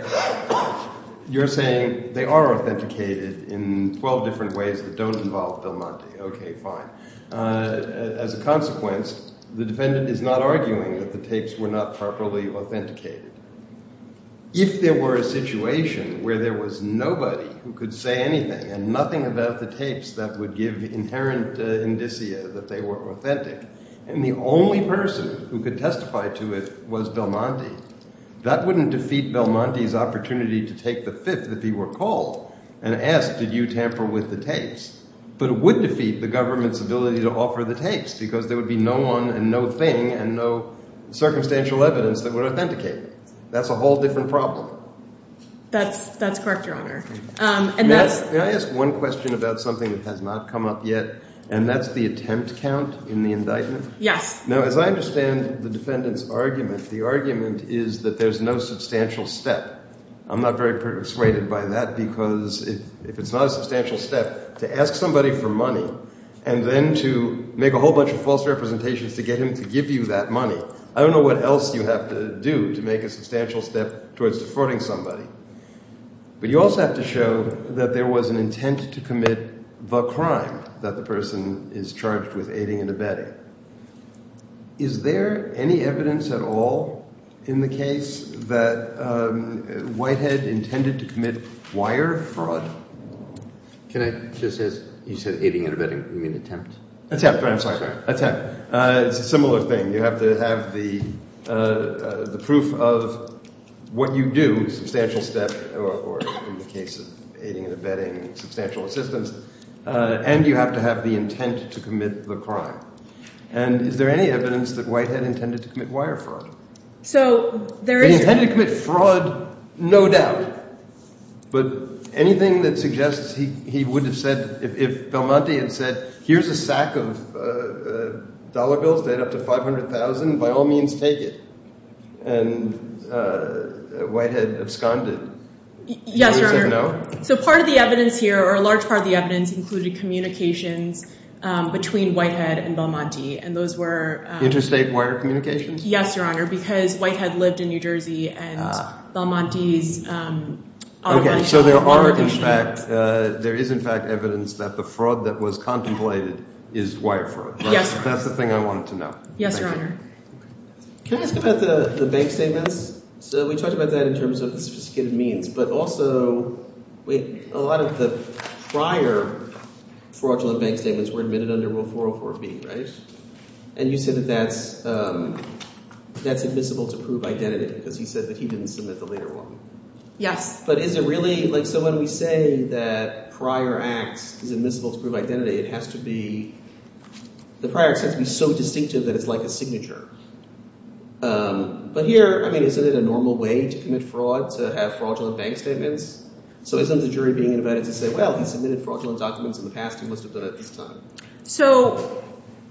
You're saying they are authenticated in twelve different ways that don't involve Belmonte. Okay, fine. Uh, as a consequence, the defendant is not arguing that the tapes were not properly authenticated. If there were a situation where there was nobody who could say anything and nothing about the tapes that would give inherent uh, indicia that they were authentic, and the only person who could testify to it was Belmonte, that wouldn't defeat Belmonte's opportunity to take the Fifth if he were called and asked, did you tamper with the tapes? But it would defeat the government's ability to offer the tapes because there would be no one and no thing and no circumstantial evidence that would authenticate them. That's a whole different problem. That's that's correct, Your Honor. Um, and may, that's, I, may I ask one question about something that has not come up yet, and that's the attempt count in the indictment? Yes. Now, as I understand the defendant's argument, the argument is that there's no substantial step. I'm not very persuaded by that because if, if it's not a substantial step, to ask somebody for money and then to make a whole bunch of false representations to get him to give you that money. I don't know what else you have to do to make a substantial step towards defrauding somebody. But you also have to show that there was an intent to commit the crime that the person is charged with aiding and abetting. Is there any evidence at all in the case that um, Whitehead intended to commit wire fraud? Can I just ask, you said aiding and abetting, you mean attempt? Attempt, I'm sorry. Sorry. Attempt. Uh, it's a similar thing. You have to have the uh, uh, the proof of what you do, substantial step, or, or in the case of aiding and abetting, substantial assistance, uh, and you have to have the intent to commit the crime. And is there any evidence that Whitehead intended to commit wire fraud? So there He is... intended to commit fraud, no doubt. But anything that suggests he, he would have said, if, if Belmonte had said, here's a sack of uh, uh, dollar bills that add up to five hundred thousand dollars, by all means take it. And uh, Whitehead absconded. Y- yes, Your Honor. No? So part of the evidence here, or a large part of the evidence, included communications um, between Whitehead and Belmonte, and those were... Um, Interstate wire communications? Yes, Your Honor, because Whitehead lived in New Jersey, and Ah. Belmonte's... Um, auto Okay, body so shop there was one are, in location. fact, uh, there is, in fact, evidence that the fraud that was contemplated is wire fraud. That's, Yes, Your Honor. That's the thing I wanted to know. Yes, Thank Your you. Honor. Can I ask about the, the bank statements? So we talked about that in terms of the sophisticated means, but also we, a lot of the prior fraudulent bank statements were admitted under Rule four oh four B, right? And you said that that's, um, that's admissible to prove identity because he said that he didn't submit the later one. Yes. But is it really, like, so when we say that prior acts is admissible to prove identity, it has to be, the prior acts has to be so distinctive that it's like a signature. Um, but here, I mean, isn't it a normal way to commit fraud to have fraudulent bank statements? So isn't the jury being invited to say, well, he submitted fraudulent documents in the past, he must have done it this time? So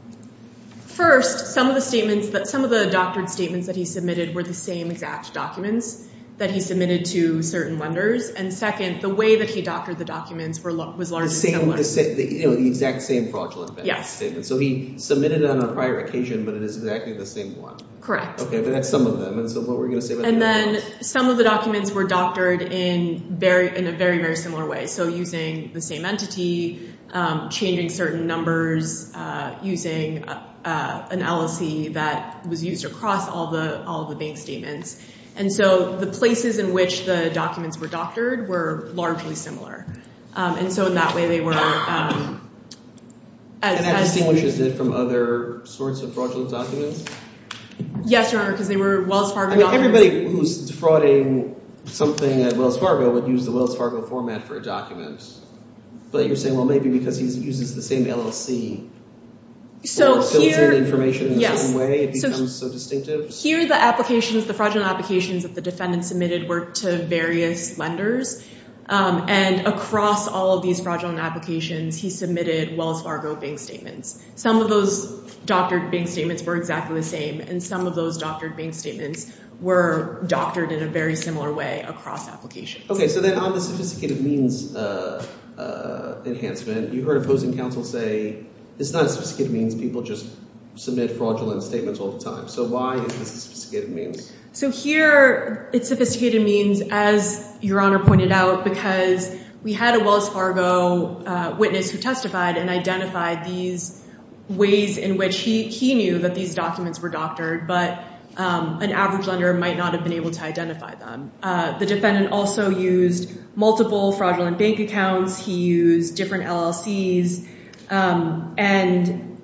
first, some of the statements that some of the doctored statements that he submitted were the same exact documents that he submitted to certain lenders. And second, the way that he doctored the documents were was largely The same, similar. the, sa- the, you know, the exact same fraudulent bank Yes. statement. So he submitted it on a prior occasion, but it is exactly the same one. Correct. Okay, but that's some of them. And so what we're going to say about And the other then ones? some of the documents were doctored in very in a very, very similar way. So using the same entity, um, changing certain numbers, uh, using uh, uh, an L L C that was used across all the all of the bank statements. And so the places in which the documents were doctored were largely similar. Um, and so in that way they were... Um, as, And that as, distinguishes it from other sorts of fraudulent documents? Yes, Your Honor, because they were Wells Fargo I mean, documents. everybody who's defrauding something at Wells Fargo would use the Wells Fargo format for a document. But you're saying, well, maybe because he uses the same L L C So or fills here, in information in a yes. certain way, it So becomes so, distinctive? Here, the applications, the fraudulent applications that the defendant submitted were to various lenders. Um, and across all of these fraudulent applications, he submitted Wells Fargo bank statements. Some of those doctored bank statements were exactly the same, and some of those doctored bank statements were doctored in a very similar way across applications. Okay, so then on the sophisticated means uh, uh, enhancement, you heard opposing counsel say it's not a sophisticated means, people just submit fraudulent statements all the time. So why is this a sophisticated means? So here, it's sophisticated means, as Your Honor pointed out, because we had a Wells Fargo uh, witness who testified and identified these ways in which he, he knew that these documents were doctored, but um, an average lender might not have been able to identify them. Uh, the defendant also used multiple fraudulent bank accounts. He used different L L Cs. Um, and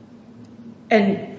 and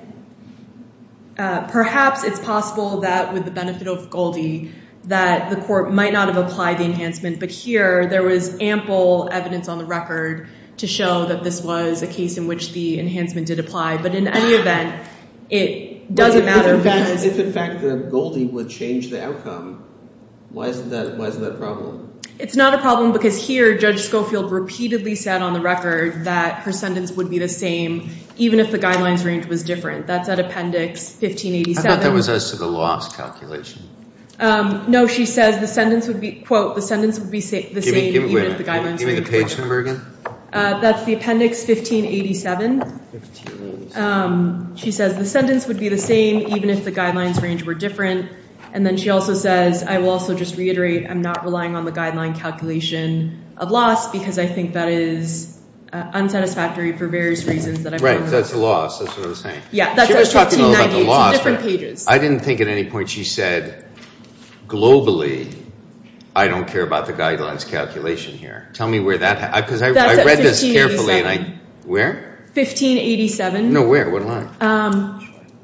uh, perhaps it's possible that with the benefit of Goldie that the court might not have applied the enhancement, but here there was ample evidence on the record to show that this was a case in which the enhancement did apply. But in any event, it doesn't But if, matter if in fact, because if in fact the Goldie would change the outcome, why isn't that why isn't that a problem? it's not a problem because here Judge Schofield repeatedly said on the record that her sentence would be the same even if the guidelines range was different. That's at Appendix fifteen eighty-seven. I thought that was as to the loss calculation. Um, no, she says the sentence would be, quote, the sentence would be sa- the Give me, same give me, even wait a if the minute. guidelines Give me the range were page number again. Uh, that's the appendix fifteen eighty-seven. Um, she says the sentence would be the same even if the guidelines range were different. And then she also says, I will also just reiterate, I'm not relying on the guideline calculation of loss because I think that is uh, unsatisfactory for various reasons that I've Right, that's the loss. That's what I was saying. Yeah, that's she was talking all about the loss, different pages. I didn't think at any point she said, globally, I don't care about the guidelines calculation here. Tell me where that, because I, I read this carefully and I, where? fifteen eighty-seven. No, where? What line? Um,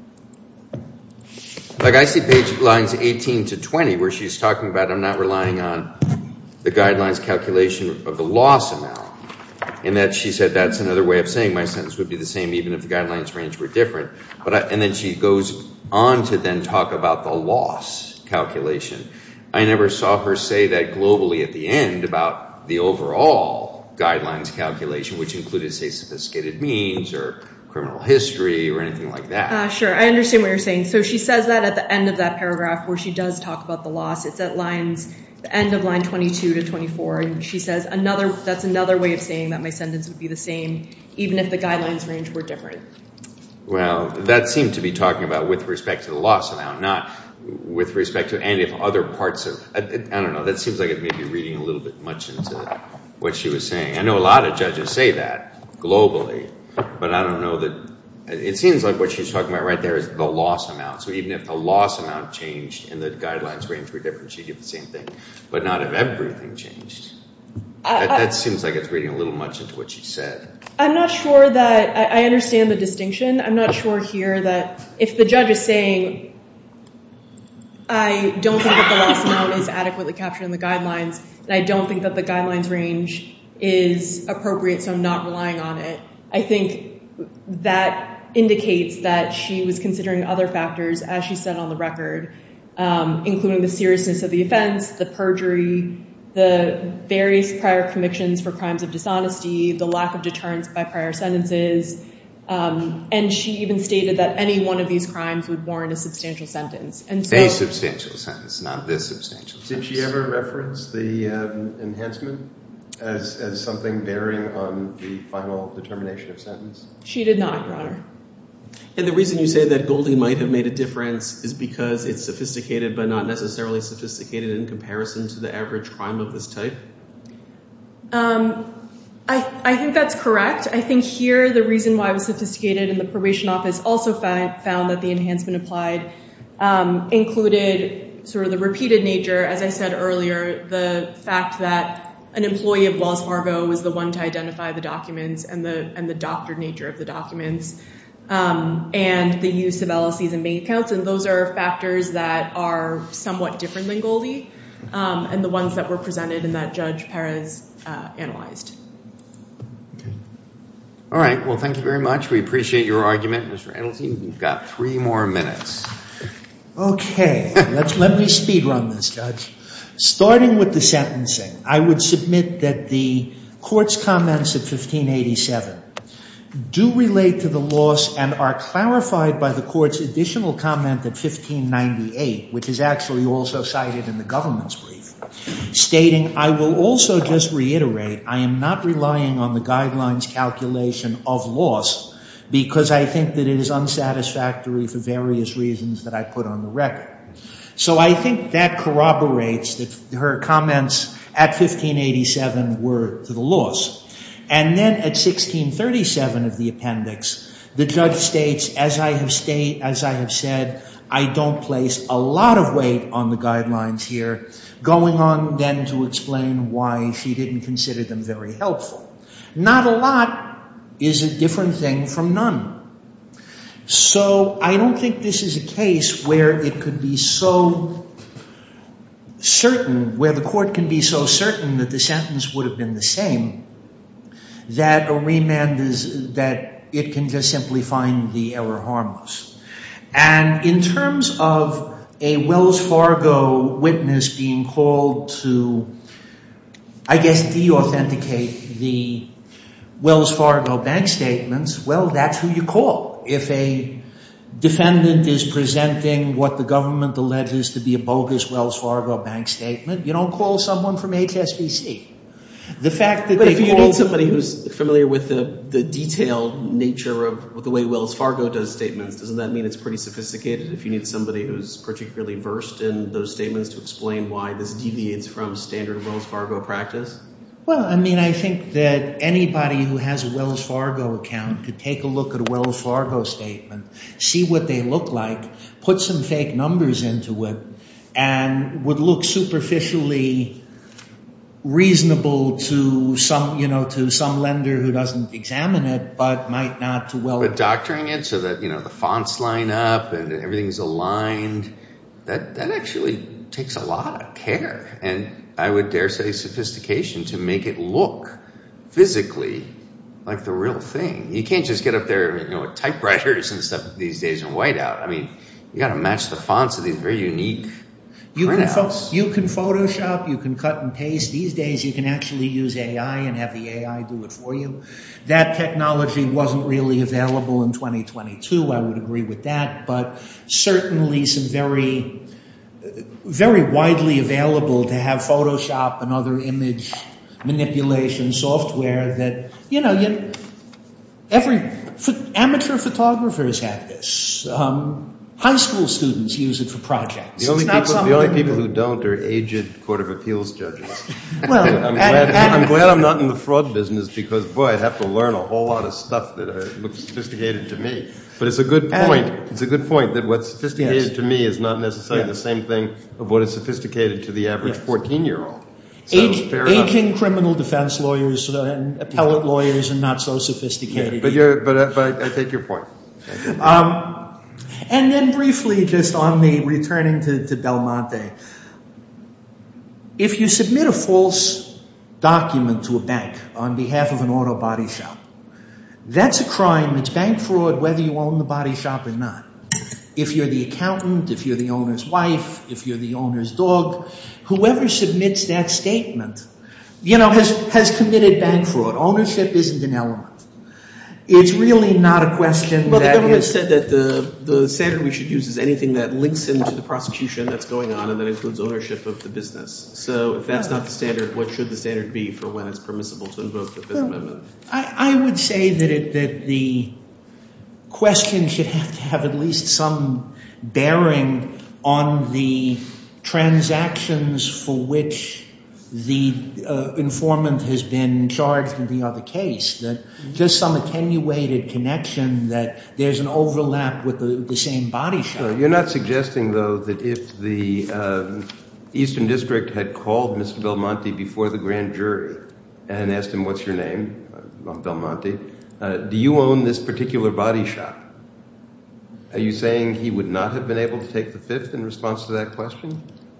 like I see page lines eighteen to twenty where she's talking about I'm not relying on the guidelines calculation of the loss amount. And that she said that's another way of saying my sentence would be the same even if the guidelines range were different. But I, and then she goes on to then talk about the loss calculation. I never saw her say that globally at the end about the overall guidelines calculation, which included, say, sophisticated means or criminal history or anything like that. Uh, sure, I understand what you're saying. So she says that at the end of that paragraph where she does talk about the loss. It's at lines, the end of line twenty-two to twenty-four, and she says another. That's another way of saying that my sentence would be the same even if the guidelines range were different. Well, that seemed to be talking about with respect to the loss amount, not with respect to any of other parts of, I, I don't know, that seems like it may be reading a little bit much into what she was saying. I know a lot of judges say that globally, but I don't know that, it seems like what she's talking about right there is the loss amount. So even if the loss amount changed and the guidelines range were different, she'd get the same thing, but not if everything changed. I, that, I, that seems like it's reading a little much into what she said. I'm not sure that, I, I understand the distinction. I'm not sure here that if the judge is saying, I don't think that the loss amount is adequately captured in the guidelines, and I don't think that the guidelines range is appropriate, so I'm not relying on it. I think that indicates that she was considering other factors, as she said on the record, um, including the seriousness of the offense, the perjury, the various prior convictions for crimes of dishonesty, the lack of deterrence by prior sentences, Um, and she even stated that any one of these crimes would warrant a substantial sentence. And so, a substantial sentence, not this substantial sentence. Did she ever reference the um, enhancement as, as something bearing on the final determination of sentence? She did not, Your Honor. And the reason you say that Goldie might have made a difference is because it's sophisticated but not necessarily sophisticated in comparison to the average crime of this type? Um... I, I think that's correct. I think here the reason why it was sophisticated in the probation office also found, found that the enhancement applied um, included sort of the repeated nature, as I said earlier, the fact that an employee of Wells Fargo was the one to identify the documents and the and the doctored nature of the documents, um, and the use of L L Cs and bank accounts. And those are factors that are somewhat different than Goldie um, and the ones that were presented and that Judge Perez uh, analyzed. All right. Well, thank you very much. We appreciate your argument, Mister Edelstein. You've got three more minutes. Okay. Let's, let me speed run this, Judge. Starting with the sentencing, I would submit that the court's comments at fifteen eighty-seven do relate to the loss and are clarified by the court's additional comment at fifteen ninety-eight, which is actually also cited in the government's brief, stating, I will also just reiterate, I am not relying on the guidelines calculation of loss because I think that it is unsatisfactory for various reasons that I put on the record. So I think that corroborates that her comments at fifteen eighty-seven were to the loss. And then at sixteen thirty-seven of the appendix, the judge states, as I have state, as I have said, I don't place a lot of weight on the guidelines here, going on then to explain why she didn't consider them very helpful. Not a lot is a different thing from none. So I don't think this is a case where it could be so certain, where the court can be so certain that the sentence would have been the same, that a remand is, that it can just simply find the error harmless. And in terms of a Wells Fargo witness being called to, I guess, de-authenticate the Wells Fargo bank statements, well, that's who you call. If a defendant is presenting what the government alleges to be a bogus Wells Fargo bank statement, you don't call someone from H S B C. The fact that But they if you called, need somebody who's familiar with the, the detailed nature of the way Wells Fargo does statements, doesn't that mean it's pretty sophisticated? If you need somebody who's particularly versed in those statements to explain why this deviates from standard Wells Fargo practice? Well, I mean, I think that anybody who has a Wells Fargo account could take a look at a Wells Fargo statement, see what they look like, put some fake numbers into it, and would look superficially reasonable to some, you know, to some lender who doesn't examine it, but might not to well. But doctoring it so that, you know, the fonts line up and everything's aligned, that that actually takes a lot of care. And I would dare say sophistication to make it look physically like the real thing. You can't just get up there, you know, with typewriters and stuff these days in whiteout. I mean, you got to match the fonts of these very unique you can, printouts. fo- you can Photoshop, you can cut and paste. These days you can actually use A I and have the A I do it for you. That technology wasn't really available in twenty twenty-two. I would agree with that. But certainly some very... very widely available to have Photoshop and other image manipulation software that, you know, you, every ph- amateur photographers have this. Um, high school students use it for projects. The only, It's not people, the only something people that- who don't are aged Court of Appeals judges. Well, I'm, and- glad, and- I'm glad I'm not in the fraud business because, boy, I'd have to learn a whole lot of stuff that uh, looks sophisticated to me. But it's a good point. And- It's a good point that what's sophisticated Yes. to me is not necessarily Yes. the same thing of what is sophisticated to the average Yes. fourteen-year-old. So, Age, fair enough. aging criminal defense lawyers and appellate lawyers are not so sophisticated. But, you're, but, uh, but I take your point. I take your point. Um, and then briefly, just on the returning to, to Belmonte, if you submit a false document to a bank on behalf of an auto body shop, that's a crime. It's bank fraud whether you own the body shop or not. If you're the accountant, if you're the owner's wife, if you're the owner's dog, whoever submits that statement, you know, has, has committed bank fraud. Ownership isn't an element. It's really not a question Well, the that government is... said that the, the standard we should use is anything that links him to the prosecution that's going on and that includes ownership of the business. So if that's not the standard, what should the standard be for when it's permissible to invoke the Fifth Well, Amendment? I, I would say that it, that the question should have to have at least some bearing on the transactions for which the uh, informant has been charged in the other case, that just some attenuated connection that there's an overlap with the, the same body shop. Sure. You're not suggesting, though, that if the um, Eastern District had called Mister Belmonte before the grand jury and asked him, what's your name? I'm Belmonte. Uh, do you own this particular body shop? Are you saying he would not have been able to take the fifth in response to that question?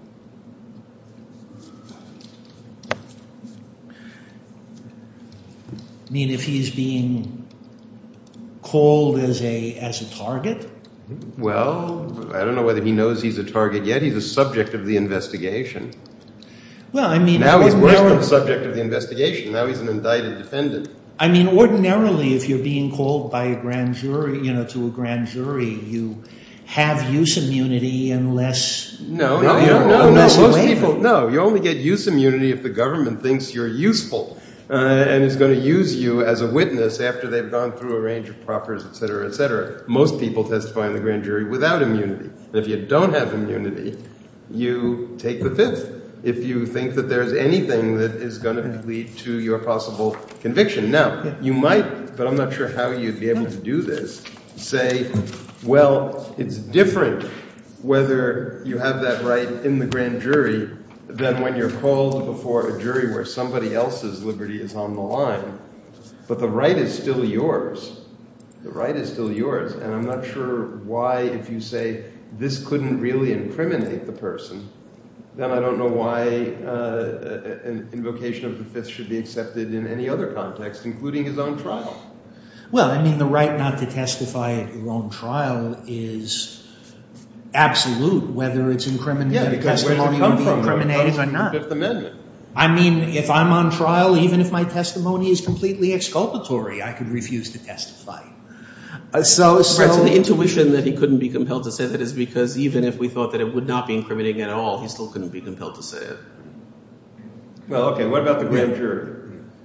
I mean, if he's being called as a as a target? Well, I don't know whether he knows he's a target yet. He's a subject of the investigation. Well, I mean... Now he's worse than ordinarily- the subject of the investigation. Now he's an indicted defendant. I mean, ordinarily, if you're being called by a grand jury, you know, to a grand jury, you have use immunity unless... No, No, no, you don't, no, no. unless you Most waive people, it. no. You only get use immunity if the government thinks you're useful uh, and is going to use you as a witness after they've gone through a range of proffers, et cetera, et cetera. Most people testify in the grand jury without immunity. And if you don't have immunity, you take the fifth if you think that there's anything that is going to lead to your possible conviction. Now, you might, but I'm not sure how you'd be able to do this, say, well, it's different whether you have that right in the grand jury than when you're called before a jury where somebody else's liberty is on the line. But the right is still yours. The right is still yours. And I'm not sure why, if you say this couldn't really incriminate the person, then I don't know why uh, an invocation of the Fifth should be accepted in any other context, including his own trial. Well, I mean, the right not to testify at your own trial is absolute, whether it's incriminating Yeah, because where does testimony it come would be from? incriminating It comes or from not. the Fifth Amendment. I mean, if I'm on trial, even if my testimony is completely exculpatory, I could refuse to testify. Uh, so, so, Right, so the intuition that he couldn't be compelled to say that is because even if we thought that it would not be incriminating at all, he still couldn't be compelled to say it. Well, okay, what about the grand jury?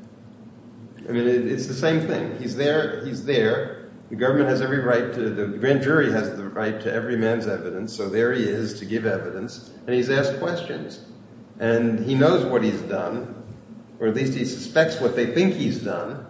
I mean, it, it's the same thing. He's there, he's there. The government has every right to, the grand jury has the right to every man's evidence, so there he is to give evidence, and he's asked questions. And he knows what he's done, or at least he suspects what they think he's done.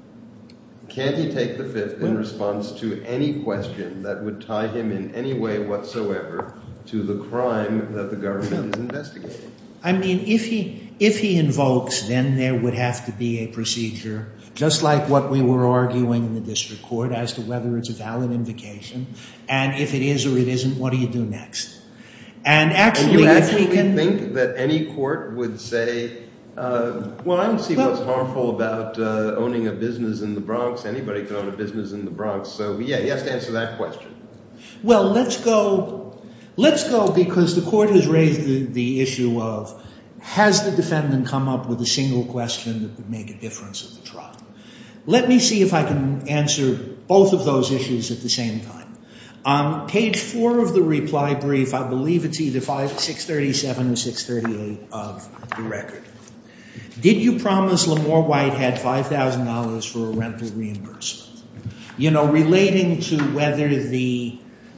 Can't he take the fifth in response to any question that would tie him in any way whatsoever to the crime that the government is investigating? I mean, if he if he invokes, then there would have to be a procedure, just like what we were arguing in the district court as to whether it's a valid invocation. And if it is or it isn't, what do you do next? And actually, and you if actually we can think that any court would say, uh, well, I don't see well, what's harmful about uh, owning a business in the Bronx. Anybody can own a business in the Bronx. So, yeah, he has to answer that question. Well, let's go, let's go because the court has raised the, the issue of, has the defendant come up with a single question that would make a difference at the trial? Let me see if I can answer both of those issues at the same time. On page four of the reply brief, I believe it's either six thirty-seven or six thirty-eight of the record. Did you promise Lamore Whitehead five thousand dollars for a rental reimbursement? You know, relating to whether the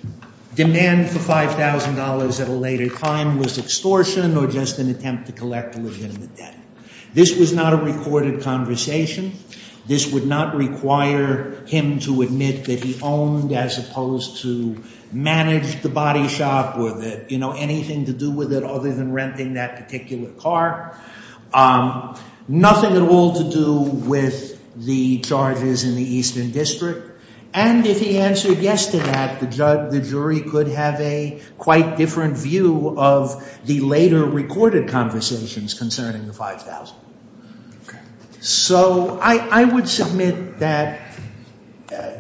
demand for five thousand dollars at a later time was extortion or just an attempt to collect a legitimate debt. This was not a recorded conversation. This would not require him to admit that he owned as opposed to managed the body shop or that, you know, anything to do with it other than renting that particular car. Um, nothing at all to do with the charges in the Eastern District. And if he answered yes to that, the, ju- the jury could have a quite different view of the later recorded conversations concerning the five thousand dollars. Okay. So I, I would submit that uh,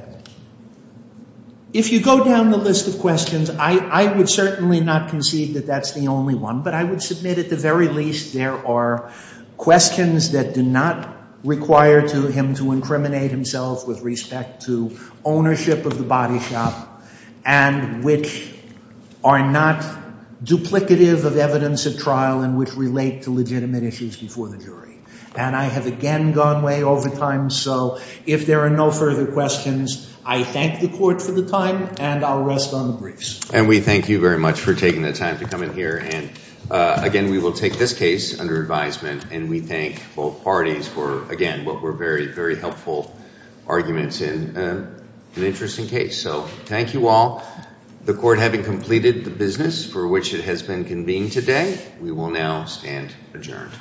if you go down the list of questions, I, I would certainly not concede that that's the only one, but I would submit at the very least there are questions that do not require to him to incriminate himself with respect to ownership of the body shop and which are not duplicative of evidence at trial and which relate to legitimate issues before the jury. And I have again gone way over time, so if there are no further questions, I thank the court for the time and I'll rest on the briefs. And we thank you very much for taking the time to come in here. And uh, again, we will take this case under advisement, and we thank both parties for, again, what were very, very helpful arguments in uh, an interesting case. So thank you all. The court having completed the business for which it has been convened today, we will now stand adjourned.